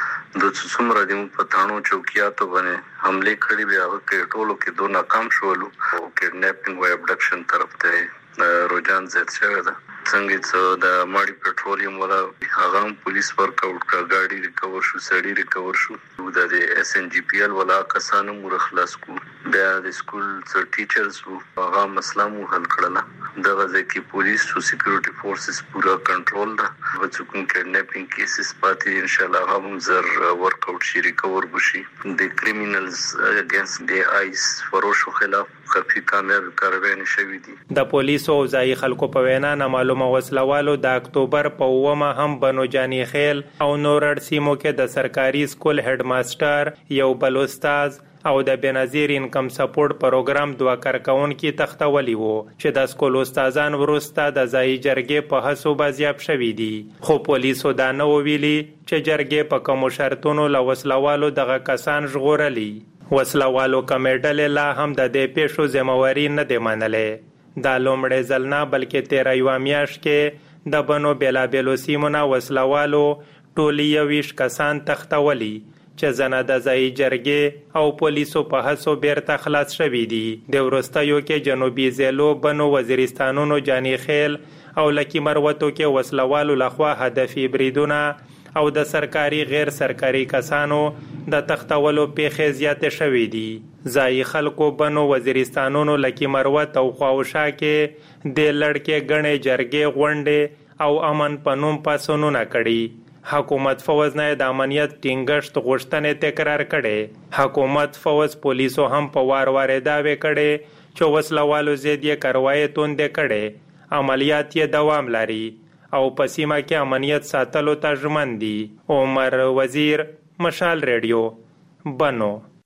Speaker 17: د څومره د پټانو چوکیاتو باندې حمله کړې بیا کې ټولو کې دوه ناکام شول او کډنیپینګ او ابډکشن طرف ته روجان زیات شوی ده څنګه چې د ماړی پټرولیم ولا هغه پولیس ورک اوټ کا گاډي ریکور شو سړی ریکور شو د اس ان جی پی ال ولا کسانو مرخلاص کو بیا د سکول سر ټیچرز هغه مسله مو حل کړل دغه ځکه پولیس او سکیورټي فورسز پورا کنټرول ده و چې کوم کډنیپینګ کیسز پاتې ان شاء الله هم زر ورک اوټ شي ریکور بشي د کریمینلز اگینست دی آیس فروشو خلاف کافي کامیاب کاروایی شوې دي
Speaker 16: د پولیسو او ځای خلکو په وینا نه معلومه وسلوالو د اکتوبر په اومه هم بنو جانی خیل او نورړ سیمو کې د سرکاري سکول هډ ماستر یو بل استاد او د بنظیر انکم سپورټ پروګرام دوه کارکون کې تختولي وو چې د سکول استادان ورسته د ځای جرګې په هڅو بازیاب شوې دي خو پولیسو دا نه ویلي چې جرګې په کوم شرطونو له وسلوالو دغه کسان ژغورلي وسلوالو کمیډل لا هم د دې پیښو ذمہواری نه دی منلې دا لومړی ځل نه بلکې تیرا یو میاشت کې د بنو بیلا بیلو سیمونه وسلوالو ټولی یویش کسان تختولي چې زنه د ځای جرګې او پولیسو په هڅو بیرته خلاص شوي دي د وروستیو کې جنوبي ضلعو بنو وزیرستانونو جانی خیل او لکی مروتو کې وسلوالو لخوا هدفي بریدونه او د سرکاري غیر سرکاري کسانو د تختولو پیښې زیاتې شوې دي ځای خلکو بنو وزیرستانونو لکی مروت او خواوشا کې د لړکې غنې جرګې غونډې او امن پنوم پاسونونه کړي حکومت فوج نه د امنیت ټینګښت غوښتنې تکرار کړي حکومت فوج پولیسو هم په وار وار داوی کړي چې وسلوالو زیاتې کاروایی توندې کړي عملیات یې دوام لري او پسیمه کې امنیت ساتلو ته ژمن دي عمر وزیر مشال ریډیو بنو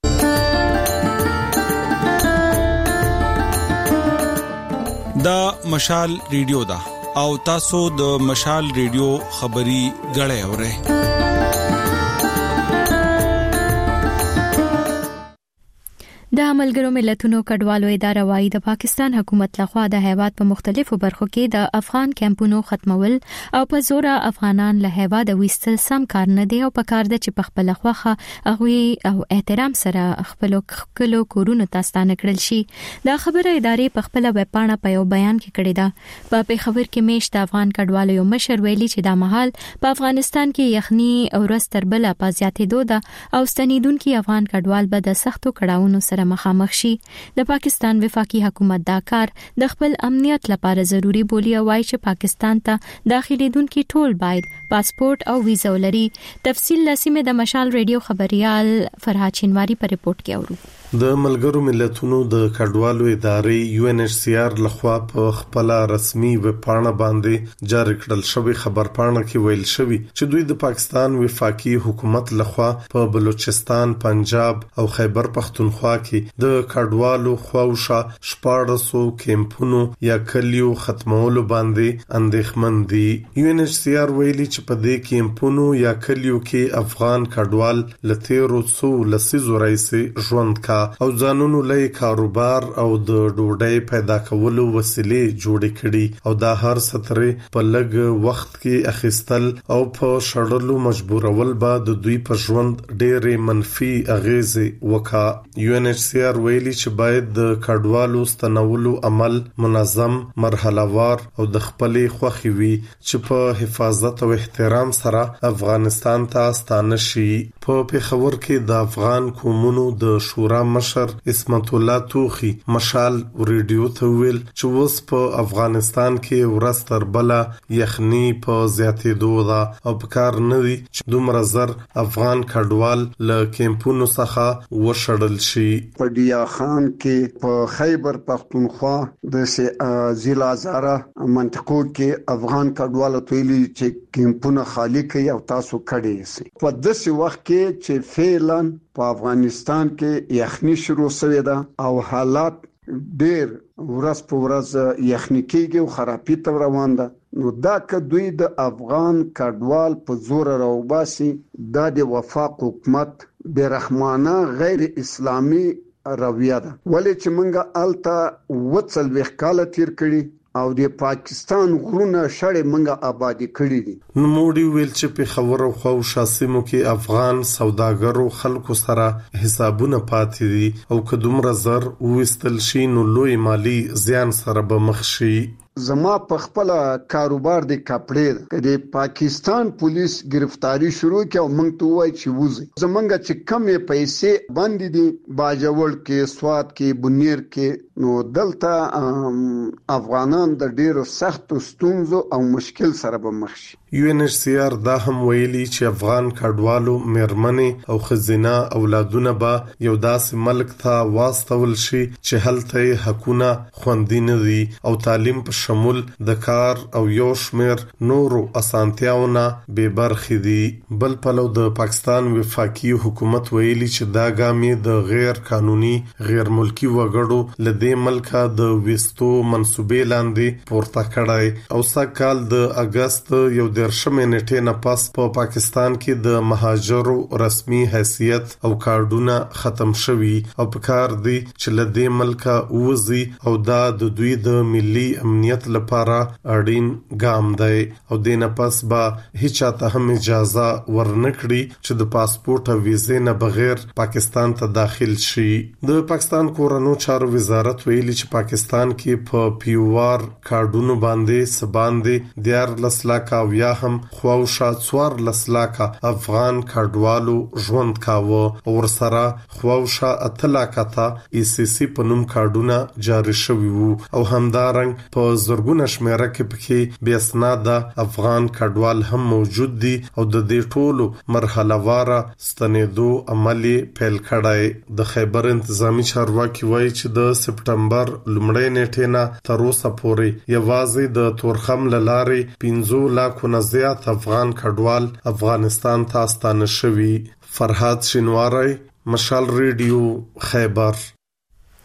Speaker 18: دا مشال ریډیو دا او تاسو د مشال ریډیو خبري غړې اورئ
Speaker 1: د ملګرو ملتونو کډوالو اداره وايي د پاکستان حکومت لخوا د هیواد په مختلفو برخو کې د افغان کیمپونو ختمول او په زور افغانان له هیواد وستل سم کار نه دی او په کار د چې په خپل خوخه هغه او احترام سره خپل خپل کورونو تاستانه کړل شي. دا خبره ادارې په خپل ویب پاڼه په یو بیان کې کړې ده. په پیښور کې میشت افغان کډوالو یو مشر ویلي چې د محل په افغانستان کې یخني او رستر بل په زیاتېدو ده او ستنیدونکو افغان کډوال به د سختو کړهونو سره مخامخ شي. د پاکستان وفاقي حکومت دا کار د خپل امنیت لپاره ضروری بولی او وايي چې پاکستان ته داخليدونکو ټول باید پاسپورت او ویزا ولري. تفصیل لسیمه د مشال ریډیو خبريال فرهاد شینواری په ریپورت کې اورو.
Speaker 6: د ملګرو ملتونو د کډوالو ادارې یو ان ایچ سی آر لخوا په خپل رسمي ویب پاڼه باندې جاری کړل شوی خبر پاڼه کې ویل شوی چې دوی د پاکستان وفاقي حکومت لخوا په بلوچستان، پنجاب او خیبر پختونخوا کې د کډوالو خواوشا شپاړسو کیمپونو یا کلیو ختمولو باندې اندېښمن دي. یو ان ایچ سی آر ویلي چې په دې کیمپونو یا کلیو کې افغان کډوال لتیرو څو لسیزو راځي ژوند کا او ځانونو لې کاروبار او د ډوډۍ پیدا کولو وسیلې جوړې کړي او دا هر ستره په لږ وخت کې اخیستل او په شړلو مجبورول به د دوی په ژوند ډېرې منفي اغیزې وکا. یو ان ایچ سی آر ویلي چې باید د کډوالو ستنولو عمل منظم، مرحله‌وار او د خپلې خوښي وي چې په حفاظت او احترام سره افغانستان ته ستانه شي. په پیښور کې د افغان قومونو د شورا مشر اسمت الله توخي مشال ریډیو ته ویل چې اوس په افغانستان کې ورستر بلا یخني په زیاتېدو ده او په کار نه وي چې دومره زر افغان کډوال له کیمپونو څخه وشړل شي.
Speaker 4: په ډیا خان کې په خیبر پختونخوا د ضلع زاره منطقو کې افغان کډوال تویلي چې کیمپونه خالی کوي او تاسو کړي سي. په داسې وخت کې چې فعلا په افغانستان کې یخني شروع شوې ده او حالات ډېر ورځ په ورځ یخني کېږي او خرابې ته روان ده، نو دا که دوی د افغان کډوال په زور راوباسي دا د وفاق حکومت بیرحمانه غیر اسلامي رویه ده. ولې چې منګه الته وڅلوېښت کاله تیر کړي او د پاکستان غرونه شړې منګه آبادی کړې دي.
Speaker 6: نو موډي ویل چې په خبرو خو شاسمو کې افغان سوداګرو خلکو سره حسابونه پاتې دي او که دومره زر وستل شي نو لوی مالی زیان سره به مخ شي.
Speaker 4: زما په خپل کاروبار د کپړې د پاکستان پولیس گرفتاری شروع کړه او موږ ته وایي چې وځي زمونږ چې کمې پیسې باندې دي باجوړ کې، سواد کې، بنیر کې، نو دلته افغانان د ډیرو سختو ستونزو او مشکل سره به مخ شي.
Speaker 6: یو ان ایچ سی آر دا هم ویلي چې افغان کډوالو مېرمنې او خزینه اولادونه به یو داسې ملک ته واستول شي چې هلته حقونه خوندي نه دي او تعلیم په شمول د کار او یو شمیر نورو اسانتیاونه به برخې دي. بل پلو د پاکستان وفاقي حکومت ویلي چې دا ګامې د غیر قانوني غیر ملکی وګړو لدې ملکه د وستو منسوبې لاندې پورته کړای او سکهال د اگست یو درشمې نیټې نه پس په پاکستان کې د مهاجرو رسمي حیثیت او کارډونه ختم شوي او په کار دی چې لدې ملکه وزي او دا د دوی د ملي امنیت لپاره اړین ګام دی او د نه پس به هیڅ ته هم اجازه ورنکړي چې د پاسپورت او ویزې نه بغیر پاکستان ته داخل شي. د پاکستان کورونو چارو وزارت ویلي چې پاکستان کې په پیوار کارډونو باندې سباندې دیار لسلاکا او یا هم خواوشا څوار لسلاکا افغان کډوالو ژوند کاوه او ورسره خواوشا اتلاکا ته ای سی سی په نوم کارډونه جاری شوي وو او همدارنګ په زرګونه شمیره کې پکې بې اسناده افغان کډوال هم موجود دي او د دې ټولو مرحله واره ستنېدو عمل پیل کړای. د خیبر انتظامی چارواکي وایي چې د سپټمبر لومړۍ نیټې نه تر اوسه پورې یوازې د تورخم لارې پنځه لاکو نه زیات افغان کډوال افغانستان ته ستانه شوي. فرهاد شینواری، مشال ریډیو، خیبر.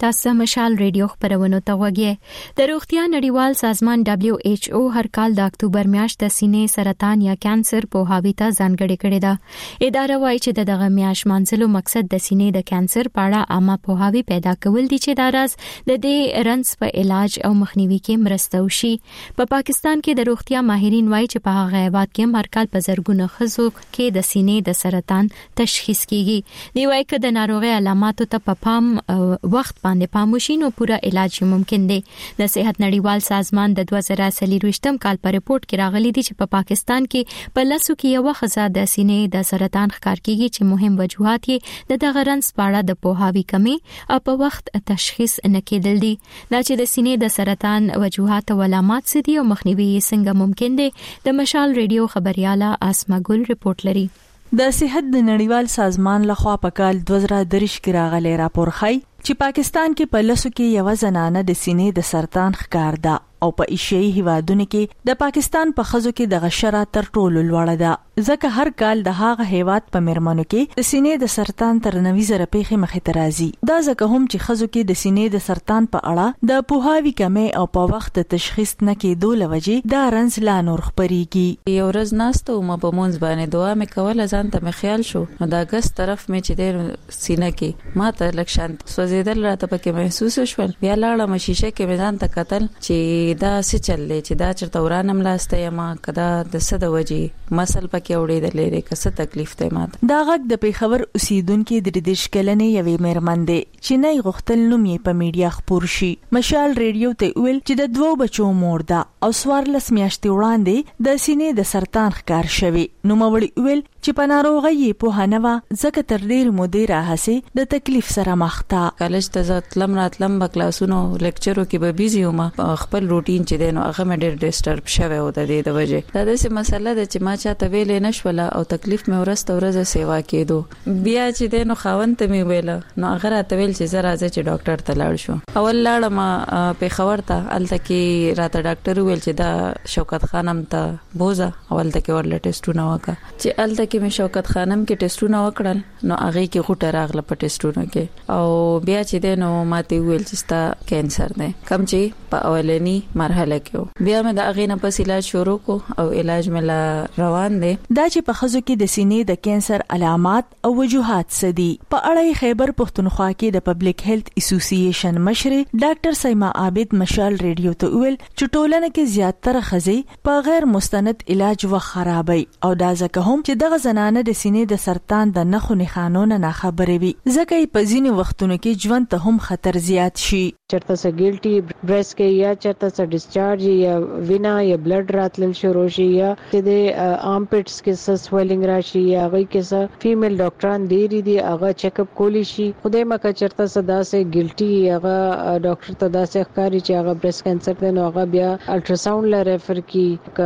Speaker 1: تاسو مشال ریډیو خبرونه ته وګورئ. د روغتیا نړیوال سازمان دبليو ایچ او هر کال د اکتوبر میاشت د سینې سرطان یا کانسر په هاوی ته ځانګړې کړې ده. اداره وايي چې دغه میاشت منځلو مقصد د سینې د کانسر په اړه عامه پوهاوی پیدا کول دي چې دا راز د دې رنځ په علاج او مخنیوي کې مرسته وشي. په پا پاکستان کې د روغتیا ماهرین وايي چې په هغه هیواد کې هر کال په زرګونو ښځو کې د سینې د سرطان تشخیص کیږي. دی وايي چې د ناروغي علاماتو ته په پام وخت باندې پام وشي نو پوره علاج ممکن دی. د صحت نړیوال سازمان د دوه زره څلورویشتم کال په ریپورت کې راغلي دي چې په پا پاکستان کې په لاسو کې یو ښځه د سینې د سرطان ښکار کیږي چې مهم وجوهات یې د دغه رنځ په اړه د پوهاوي کمی او په وخت تشخیص نه کېدل دي. دا چې د سینې د سرطان وجوهات او علامات څه دي او مخنیوي یې څنګه ممکن دي، د مشال ریډیو خبرياله اسما ګل ریپورت لري.
Speaker 19: د صحت د نړیوال سازمان لخوا په کال دوه زره دریش کې راغلی راپور ښيي چې پاکستان کې په لسو کې یو زنانه د سینې د سرطان ښکار ده او په ایشیایي هیوادونو کې د پاکستان په ښځو کې د غشره تر ټولو لوړه ده. ځکه هر کال د هغه هیواد په میرمنو کې د سینې د سرطان تر نوي زره پیښې مخې ته راځي. دا ځکه هم چې ښځو کې د سینې د سرطان په اړه د پوهاوي کمی او په وخت تشخیص نه کېدو لوجې دا رنځ لا نور خپريږي.
Speaker 5: یو ورځ ناستو ما په مونږ باندې دعا مې کوله، ځان ته مې خیال شو نو دا ګس طرف مې چې د سینې کې ما ته لکشان سوځیدل راته پکې محسوس شول. بیا لاړم شیشه کې مې ځان ته کتل چې دا څه چلې چې دا چرته ورانم لاسته یم کدا د صد وجې مسل پکې وړېدلې ده کسه تکلیف ته ماته. دا غږ د پیښور اوسیدونکو د دریدش کلنې یوې مېرمن دی چې نه غختل نوم یې په میډیا خبر شي. مشال ریډیو ته ویل چې د دوو بچو مور ده او سوارلس میاشتې وړاندې د سینې د سرطان ښکار شوی. نو مړی ویل چې په ناروغي په هنوا ځکه تر ډیر مودې راهسي د تکلیف سره مخ تا. کالج ته ځتلم راتلم په کلاسونو لیکچرو کې به بيزي وم، خپل روټین چې دینو هغه مې ډیر ډیسټرب شوی و د دې د وجه. دا د څه مسله ده چې ما چاته ویلې نشوله او تکلیف مې ورسته ورځ سیوا کېدو. بیا چې دینو خاوند ته مې ویل نو هغه راته ویل چې زه راځم چې ډاکټر ته لاړ شو. اول لاړم پیښور ته، الته کې راته ډاکټر ویل چې دا شوکت خانم ته بوزه، اول ته کې ورل ټیسټونه وکړه. چې الته کې مې شوکت خانم کې ټیسټونه وکړل نو هغه کې غوټه راغله په ټیسټونو کې او بیا چې دینو ماته ویل چې ستا کینسر دی کم چې په اولنی مرحله کې. بیا مې د هغه نه پس علاج شروع کو او علاج مې لا روان دی.
Speaker 19: دا چې په خزو کې د سینې د کینسر علامات او وجوهات څه دي په اړه خیبر پښتونخوا کې د پبلک هیلث اسوسییشن مشر ډاکټر سیما عابد مشال ریډیو ته ویل چې ټولنه کې زیاتره خزې په غیر مستند علاج و خرابي او دا ځکه هم چې دغه زنانه د سینې د سرطان د نخو نښانونو نه خبرې وي ځکه په ځینو وختونو کې ژوند ته هم خطر زیات شي.
Speaker 20: چرته سه ګیلټي برست کې یا چرته سه ډیسچارج یا وینا یا بلډ راتلل شروع شي یا د آرمپټس کې سه سویلینګ راشي یا غي کې سه فیمیل ډاکټران ډیری دي هغه چیک اپ کولی شي. خدای مکه چرته سه داسې ګیلټي هغه ډاکټر ته داسې ښکاری چې هغه برست کینسر دی نو هغه بیا الټراساوند لا ریفر کی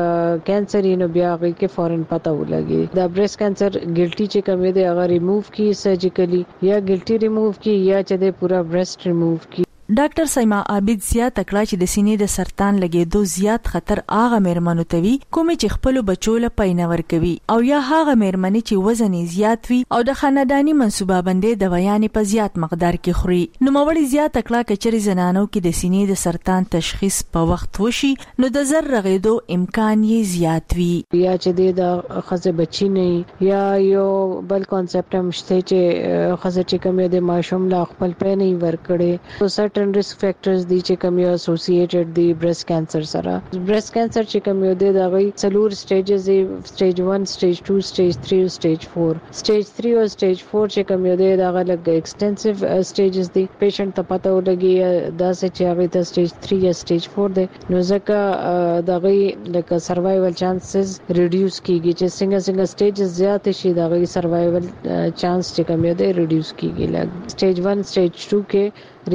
Speaker 20: کینسر نو بیا هغه کې فورن پته ولګي. دا برست کینسر ګیلټي چې کوم دی هغه ریموو کی سرجیکلی یا ګیلټي ریموو کی یا چې د پورا برست ریموو کی.
Speaker 19: ډاکټر سیما عابد زیات کړه چې د سینې د سرطان لګېدو زیات خطر هغه مېرمنو ته وي کومې چې خپل بچو له پاینور کوي او یا هغه مېرمنې چې وزن زیات وي او د خاندانی منصوبه بندي د ویانې په زیات مقدار کې خوري. نو موري زیات کړه کچري زنانو کې د سینې د سرطان تشخیص په وخت وشي نو د زر رغېدو امکان یې زیات وي.
Speaker 20: یا چې د خزه بچی نه یا یو بل کانسپټ هم شته چې خزه چې کومه د ماشوم لا خپل پې نه ورکړي risk factors دي چې کوم یو associated دي breast cancer سره. breast cancer چې کوم یو دي دا غي څلور stages دي stage one stage two stage three stage four. stage three او stage four چې کوم یو دي دا غلګ extensive uh, stages دي patient ته پته ولګي دا چې هغه ته stage three یا stage four دي نو ځکه دا غي لکه survival chances reduce کیږي چې څنګه څنګه stages زیات شي دا غي survival uh, chance چې کوم یو دي reduce کیږي. لکه stage one stage two کې ریکوری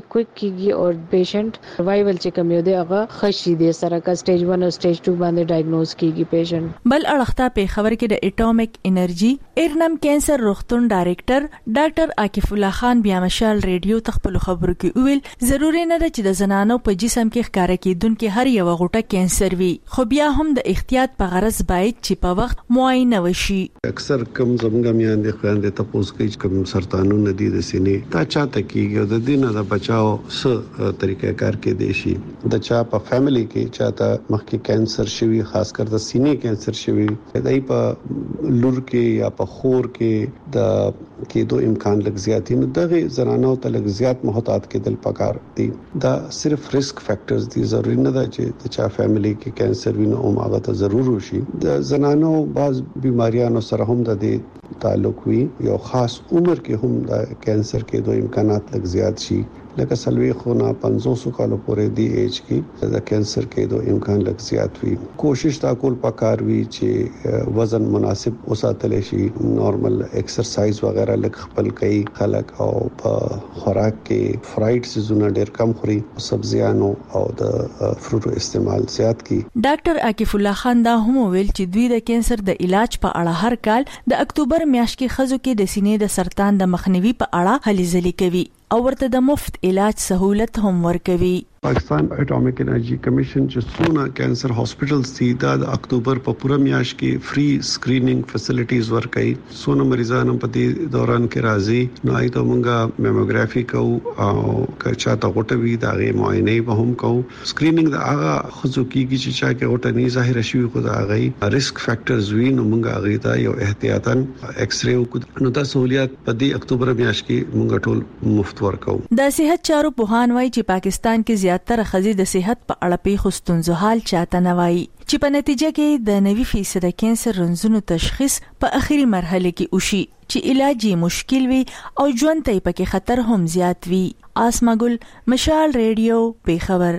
Speaker 20: کویک کیږي او پیشنټ سروایول چې کوم یو دی هغه خشي دی سره کا سټیج ون او سټیج ټو باندې ډایګنوز کیږي پیشنټ.
Speaker 19: بل اړخته په خبر کې د اټومیک انرژي ایرنم کینسر روغتون ډایریکټر ډاکټر عاکف الله خان بیا مشال ریډیو تخپل خبرو کې ویل ضروري نه ده چې د زنانو په جسم کې ښکارا کېدونکې هر یو غوټه کینسر وي، خو بیا هم د احتیاط په غرض باید چې په وخت معاینه وشي.
Speaker 4: اکثر کم زمونږ میان د خويندې تاسو کې کوم سرطانونه دي د سینې دا چاته کیږي او د دینه د بچاو څه طریقې کار کې دي شي د چا په فیملی کې چاته مخکې کینسر شوی خاص کر د سینې کینسر شوی دای په لور کې یا په خور کې د کېدو امکان لږ زیات دي. نو دغه زنانو ته لږ زیات محتاط کېدل پکار دي. دا صرف ریسک فیکٹرز دي، ضروري نه ده چې د چا فیملی کې کینسر وي نو هغه ته ضرور وشي. د زنانو بعض بیماریانو سره هم د دې تعلق وي، یو خاص عمر کې هم د کینسر کې دوه امکانات لږ زیات شي لکه سلوي خونه پنځوس کالو پورې دی ایج کې د کینسر کې دوه امکان لږ زیات وي. کوشش تا کول پکار وي چې وزن مناسب وساتل شي، نارمل ایکسرسایز وغیرہ لږ خپل کوي خلک او په خوراک کې فرایډ سيزونه ډېر کم خوري، سبزیانو او د فروټو استعمال زیات کړي.
Speaker 19: ډاکټر عاکف الله خان دا هم ویل چې دوی د کینسر د علاج په اړه هر کال د اکتوبر میاشت کې خزو کې د سینې د سرطان د مخنیوي په اړه هلې ځلې کوي او ورته د مفت علاج سہولت هم ورکوي.
Speaker 4: پاکستان اټومیک انرژي کمیشن چې څونه کینسر هاسپټلز دي د اکتوبر په پوره میاشت کې فری سکرینینګ فیسیلیټیز ورکړي. څونه مریضان په دې دوران کې راځي نو ایته مونږه میموګرافي کوو او که چاته غوټه وي دا غي معاینه به هم کوو. سکرینینګ دا هغه خزو کیږي چې چا کې غوټه نه ظاهر شي خو دا غي ریسک فیکٹرز وي نو مونږه هغه ته یو احتیاطاً ایکس ری وکړو. نو دا سہولیت په دې اکتوبر میاشت کې مونږ ټول مفت ورکو.
Speaker 19: د صحت چارو پوهان وایي چې پاکستان کې زیاتره خزي د صحت په اړه پیښو ستونزو حال چاته نه وایي چې په نتیجه کې د نوي فیصد کینسر رنځونو تشخیص په اخري مرحله کې وشي چې علاج یې مشکل وي او ژوند ته پکې خطر هم زیات وي. آسما ګل، مشال ریډیو، پیښور.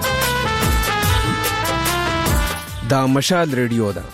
Speaker 21: دا مشال ریډیو ده.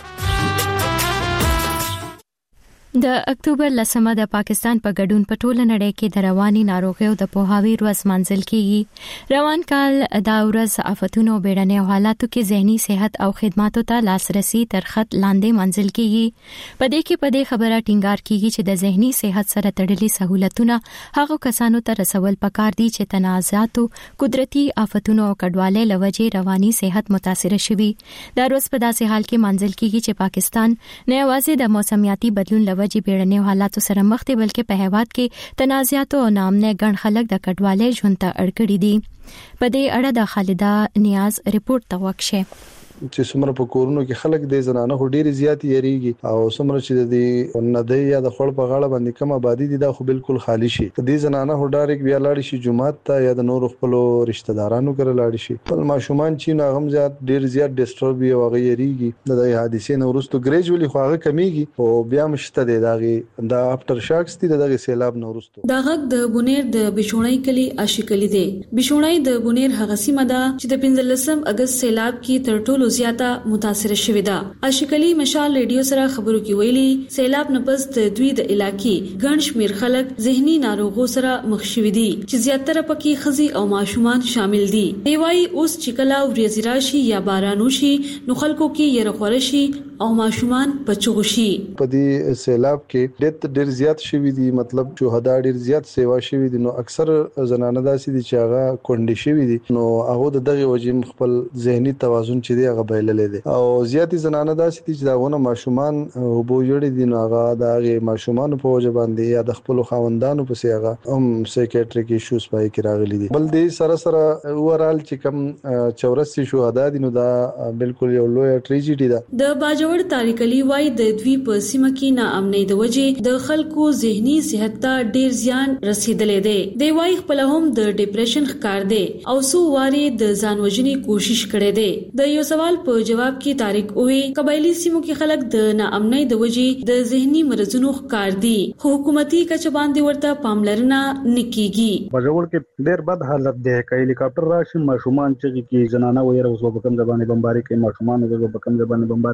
Speaker 1: د اکتوبر لسمه د پاکستان په ګډون په ټوله نړۍ کې د رواني ناروغیو د پوهاوي ورځ منځل کیږي. روان کال دا ورځ آفتونو بیړنۍ حالاتو کې ذهني صحت او خدماتو ته لاسرسي تر خط لاندې منځل کیږي. په دې کې په دې خبره ټینګار کیږي چې د ذهني صحت سره تړلي سہولتونه هغه کسانو ته رسول پکار دي چې تنازعاتو، قدرتي آفتونو او کډوالۍ لوجې رواني صحت متاثر شوي. دا ورځ په داسې حال کې منځل کیږي چې پاکستان نه یوازې د موسمیاتي بدلون لوجې چې بیړنیو حالاتو سره مخ دي بلکې په هیواد کې تنازعات او نامنه ګڼ خلک د کډوالۍ ژوند ته اړ کړي دي. په دې اړه د خالده نیاز ریپورت توقشه
Speaker 22: چې څومره په کورونو کې خلک د زنانه خو ډېری زیات یریږي او څومره چې د ندی یا د خړ په غاړه باندې کوم آبادی دي دا خو بالکل خالی شي. د زنانه هو ډایرک بیا لاړ شي جمعات ته یا د نور خپل رشتہ دارانو کړه لاړ شي. خپل ماشومان چې نه هم زیات ډېر زیات ډیسټرب او غي یریږي د حادثې نو ورستو ګریجوالي خو هغه کمیږي او بیا مشته دی داغه دا افتر شاکس دي دغه سیلاب نو ورستو.
Speaker 23: دا غږ د بونیر د بشونای کلی عاشقلی دی. بشونای د بونیر هغه سیمه ده چې د پنځلسم اگست سیلاب کې تر ټولو زیاته متاثر شوې ده. عاشقلی مشال ریډیو سره خبرو کې ویلي سیلاب نه پس د دوی د علاقې ګڼ شمیر خلک ذهني ناروغو سره مخ شوي دي چې زیاتره پکې خزي او ماشومان شامل دي. دی وايي اوس چې کله ورېځ راشي یا باران وشي نو خلکو کې یره خور شي او ماشومان بچو شي.
Speaker 22: په دې سیلاب کې ډېر ډېر زیات شوي دي، مطلب شهدا ډېر زیات سیوا شوي دي. نو اکثر زنانه داسې دي چې هغه کونډې شوي دي نو هغه د دغه وجې خپل ذهني توازن چې دی هغه بایللې دي او زیاتې زنانه داسې دي چې داونه ماشومان وبو یړي دي نو هغه دغه ماشومان په وجه باندې یا د خپل خاوندانو په سیغه هم سایکیټریک ایشوز پای کې راغلي دي. بل دې سره سره اورال چې کم چورسي شهدا دي نو دا بالکل یو لوی ټریجیډي ده.
Speaker 23: د باجوړ تاریخ علی وای د دوی په سیمه کې ناامنۍ د وجې د خلکو ذهني صحت ته ډیر زیان رسیدلې ده. دی وای خپل هم د ډیپریشن ښکار دی او سو واري د ځان وژنې کوشش کړې ده. د یو سوال په جواب کې تاریخ اوې قبایلی سیمو کې خلک د ناامنۍ د وجې د ذهني مرزونو ښکار دي خو حکومتي کچ باندې ورته پاملرنه نکېږي.
Speaker 24: باجوړ کې ډیر بد حالت دی که هلیکاپټر راشي ماشومان چې کې زنانه وير اوس په کوم ځبانه بمباري کې ماشومان اوس په کوم ځبانه بمباري کې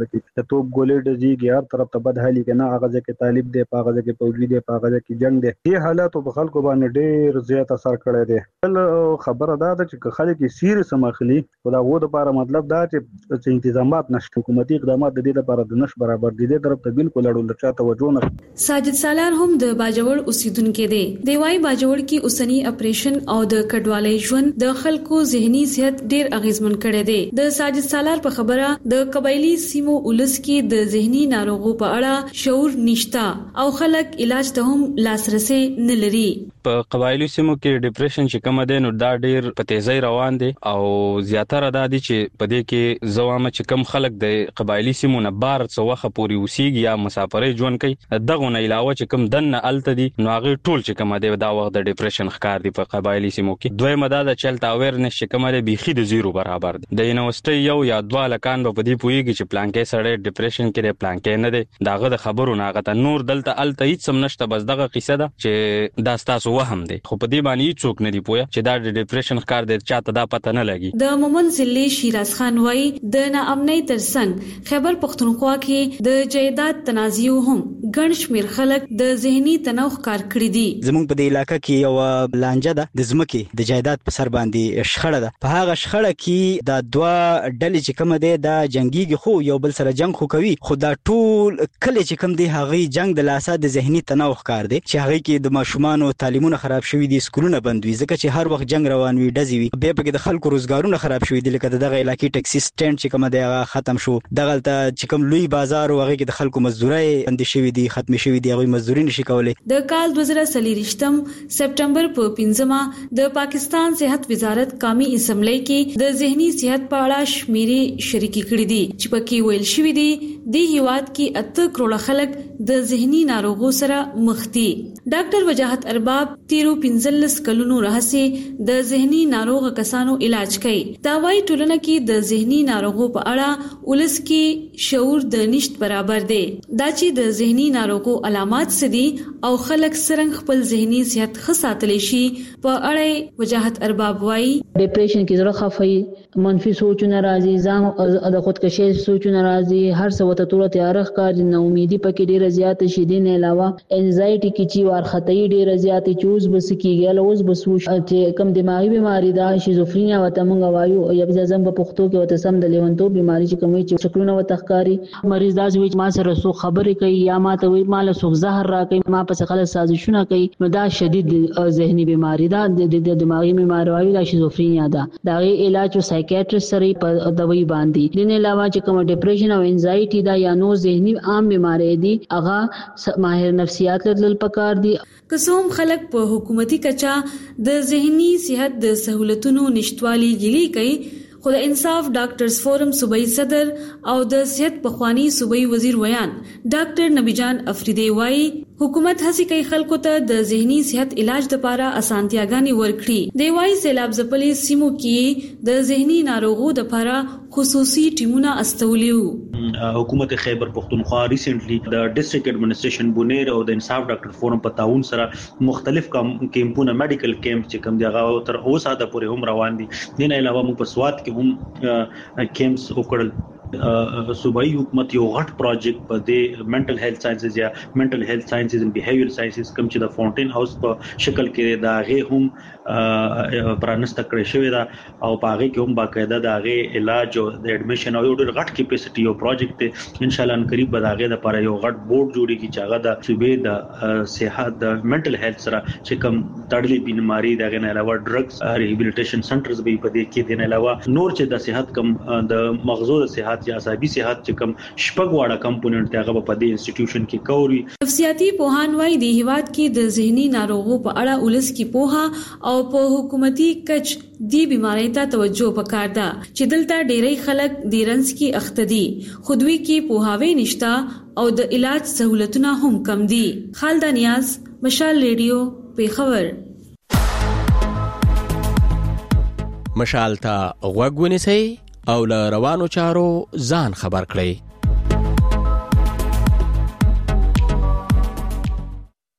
Speaker 24: توپ ګولې ډزيږي هر طرف ته بدحالي کنه هغه ځکه طالب دی په هغه ځکه فوجي دی په هغه ځکه جنگ دی دې حالاتو په خلکو باندې ډېر زیات اثر کړی دی. بل خبره دا ده چې خلک سیریس مخلي خدا غو د لپاره مطلب دا چې انتظامات نشته حکومتي اقدامات د دې لپاره د نش برابر دي دې طرف ته بالکل اړول چا توجه نه.
Speaker 23: ساجد سالار هم د باجوړ اوسیدونکو دی. دی وايي باجوړ کې اوسنی اپریشن او د کډوالۍ ژوند د خلکو ذهني صحت ډېر اغیزمن کړی دی. د ساجد سالار په خبره د قبایلی سیمو ولس کې د ذهني ناروغو په اړه شعور نشتا او خلک علاج ته هم لاسرسي نه لري.
Speaker 7: په قبایلی سیمو کې ډیپریشن چې کوم دی نو دا ډېر په تیزی روان دی او زیاتره دا دي چې په دې کې زوامه چې کم خلک د قبایلی سیمو نه بار څو وخت پوري وسیږي یا مسافرۍ ژوند کوي دغه نه علاوه چې کم دنه الته دي نو هغه ټول چې کوم دی دا وخت د ډیپریشن ښکار دی په قبایلی سیمو کې. دوی مدا د چلتا اویرنس چې کوم دی بيخي د زیرو برابر دی. د یونیورسيټي یو یا دوا لکان په دې پويږي چې پلانکې سره ډیپریشن کې دی پلانکې نه دی داغه د خبرو ناغه نور دلته الته هیڅ سم نشته بس دغه قصه ده چې دا تاسو وهم دی خو په دې باندې هیڅوک نه دی پوهه چې دا د ډیپریشن ښکار دی چاته دا پته نه لګي.
Speaker 23: د مومن ضلع شیراز خان وای د ناامنۍ ترڅنګ خیبر پختونخوا کې د جیدات تنازعو هم ګڼ شمېر خلک د ذهني تنوع ښکار کړی دي.
Speaker 8: زموږ په دې علاقې کې یو لانجه ده د ځمکې د جیدات په سر باندې شخړه ده. په هغه شخړه کې دا دوه ډلې چې کوم دي دا جنگيږي خو یو بل سره جنگ خو کوي خو دا ټول کله چې کوم دی هغه جنگ د لاسه د ذهني تنوع ښکار دی چې هغه کې د ماشومان تعلیمونه خراب شوي دي سکولونه بند وي ځکه چې هر وخت جنگ روان وي ډزې وي بیا پکې د خلکو روزګارونه خراب شوي دي لکه دغه علاقې ټیکسي سټینډ چې کوم دی هغه ختم شو دغه چې کوم لوی بازار او هغه کې د خلکو مزدوري بند شوي دي ختم شوي دي هغه مزدوري نشي کولای.
Speaker 23: د کال دوه زره څلور سپټمبر په پنځمه د پاکستان صحت وزارت قومي اسمبلی کې د ذهني صحت په اړه شمیرې شریکې کړې دي چې پکې ویل شوی دی د هیواد کې اته کروڑ خلک د ذهني ناروغو سره مخ دي. ډاکټر وجاهت ارباب تیرو پنځلس کلونو راهسي د ذهني ناروغ کسانو علاج کوي. دا وايي ټولنه کې د ذهني ناروغو په اړه ولس کې شعور د نشټ برابر دی. دا چې د ذهني ناروغو علامات څه دي او خلک څنګه خپل ذهني صحت ښه ساتلی شي په اړه وجاهت ارباب وايي
Speaker 9: ډیپریشن کې زړه خفای منفي سوچونه راځي ځان د خودکشي سوچونه راځي هر څه وته ټول تیار ښکاري نو امیدي پکې ډیره زیاته شي دي نه علاوه انزایټي کې چې وارخطای ډیره زیاته چوز بس کیږي لوز بس چې کم دماغي بیماری دا شیزوفرینیا وته مونږ وایو یا ځم په پښتو کې وته سم د لیونتوب بیماری چې کومي چې شکلونه وته ښکاری مریض داس وی ما سره سو خبرې کوي یا ما ته وی مال سو زهر را کوي ما په خلک سازشونه کوي نو دا شدید ذهني بیماری دا د دماغي بیماری وایي دا شیزوفرینیا دا دا علاج او سایکیاټریست سره په دوايي باندې دین علاوه چې کوم ډیپریشن او انزایټي دا یا نو ذهني عام بیماری دي هغه ماهر نفسیات لدل پکار دي.
Speaker 23: قسم خلک په حکومتي کچا د ذهني صحت د سہولتونو نشټوالي ګيلي کوي خو د انصاف ډاکټرز فورم صوبایي صدر او د صحت پخوانی صوبایي وزیر ویان ډاکټر نبی جان افریدی وايي حکومت هڅه کوي خلکو ته د ذهني صحت علاج لپاره اسانتیاګانې ورکړي. دی وايي سیلاب ځپلې سیمو کې د ذهني ناروغو لپاره خصوصي ټیمونه استولیو.
Speaker 10: حکومت خیبر پختونخوا ریسنټلی د ډیسټریکټ ایڈمنسټریشن بونیر او د انصاف ډاکټر فورم په تعاون سره مختلف کیمپونه میډیکل کیمپ چې کوم دی هغه تر اوسه د پورې هم روان دي. دین علاوه موږ په سواد کې هم کیمپس وکړل. صوبایي حکومت یو غټ پروجیکټ په د منټل هیلث ساينسز یا منټل هیلث ساينسز ان بیهیویر ساينسز کوم چې د فاونټین هاوس په شکل کې دا غي هم پرانست کړی شوی دا او په هغه کې هم باقاعده دا غي علاج او د اډمیشن او ډېر غټ کیپاسټي یو پروجیکټ دی. ان شاء الله ان قریب به دا غي د لپاره یو غټ بورډ جوړیږي چې هغه د صوبې د صحت د منټل هیلث سره چې کوم تړلې بیماری دا غي نه علاوه ډرګز ریهابلیټیشن سنټرز به په دې کې دي نه علاوه نور چې د صحت کم د مغزو د صحت یا عصبي صحت چې کوم شپږ واړه کمپوننټ دی هغه په دې انسټیټیوشن کې کوري.
Speaker 23: نفسیاتي پوهان وايي د هیواد کې د ذهني ناروغو په اړه ولس کې پوها او په حکومتي کچ دی بیماری ته توجه وکړ دا چې دلته ډېری خلک د رنس کې اختدي خودوي کې پوهاوی نشتا او د علاج سہولتونه هم کم دي. خالد نیاز مشال ریډیو پیښور.
Speaker 25: مشال ته غوږ ونیسئ او له روانو چارو ځان خبر کړئ.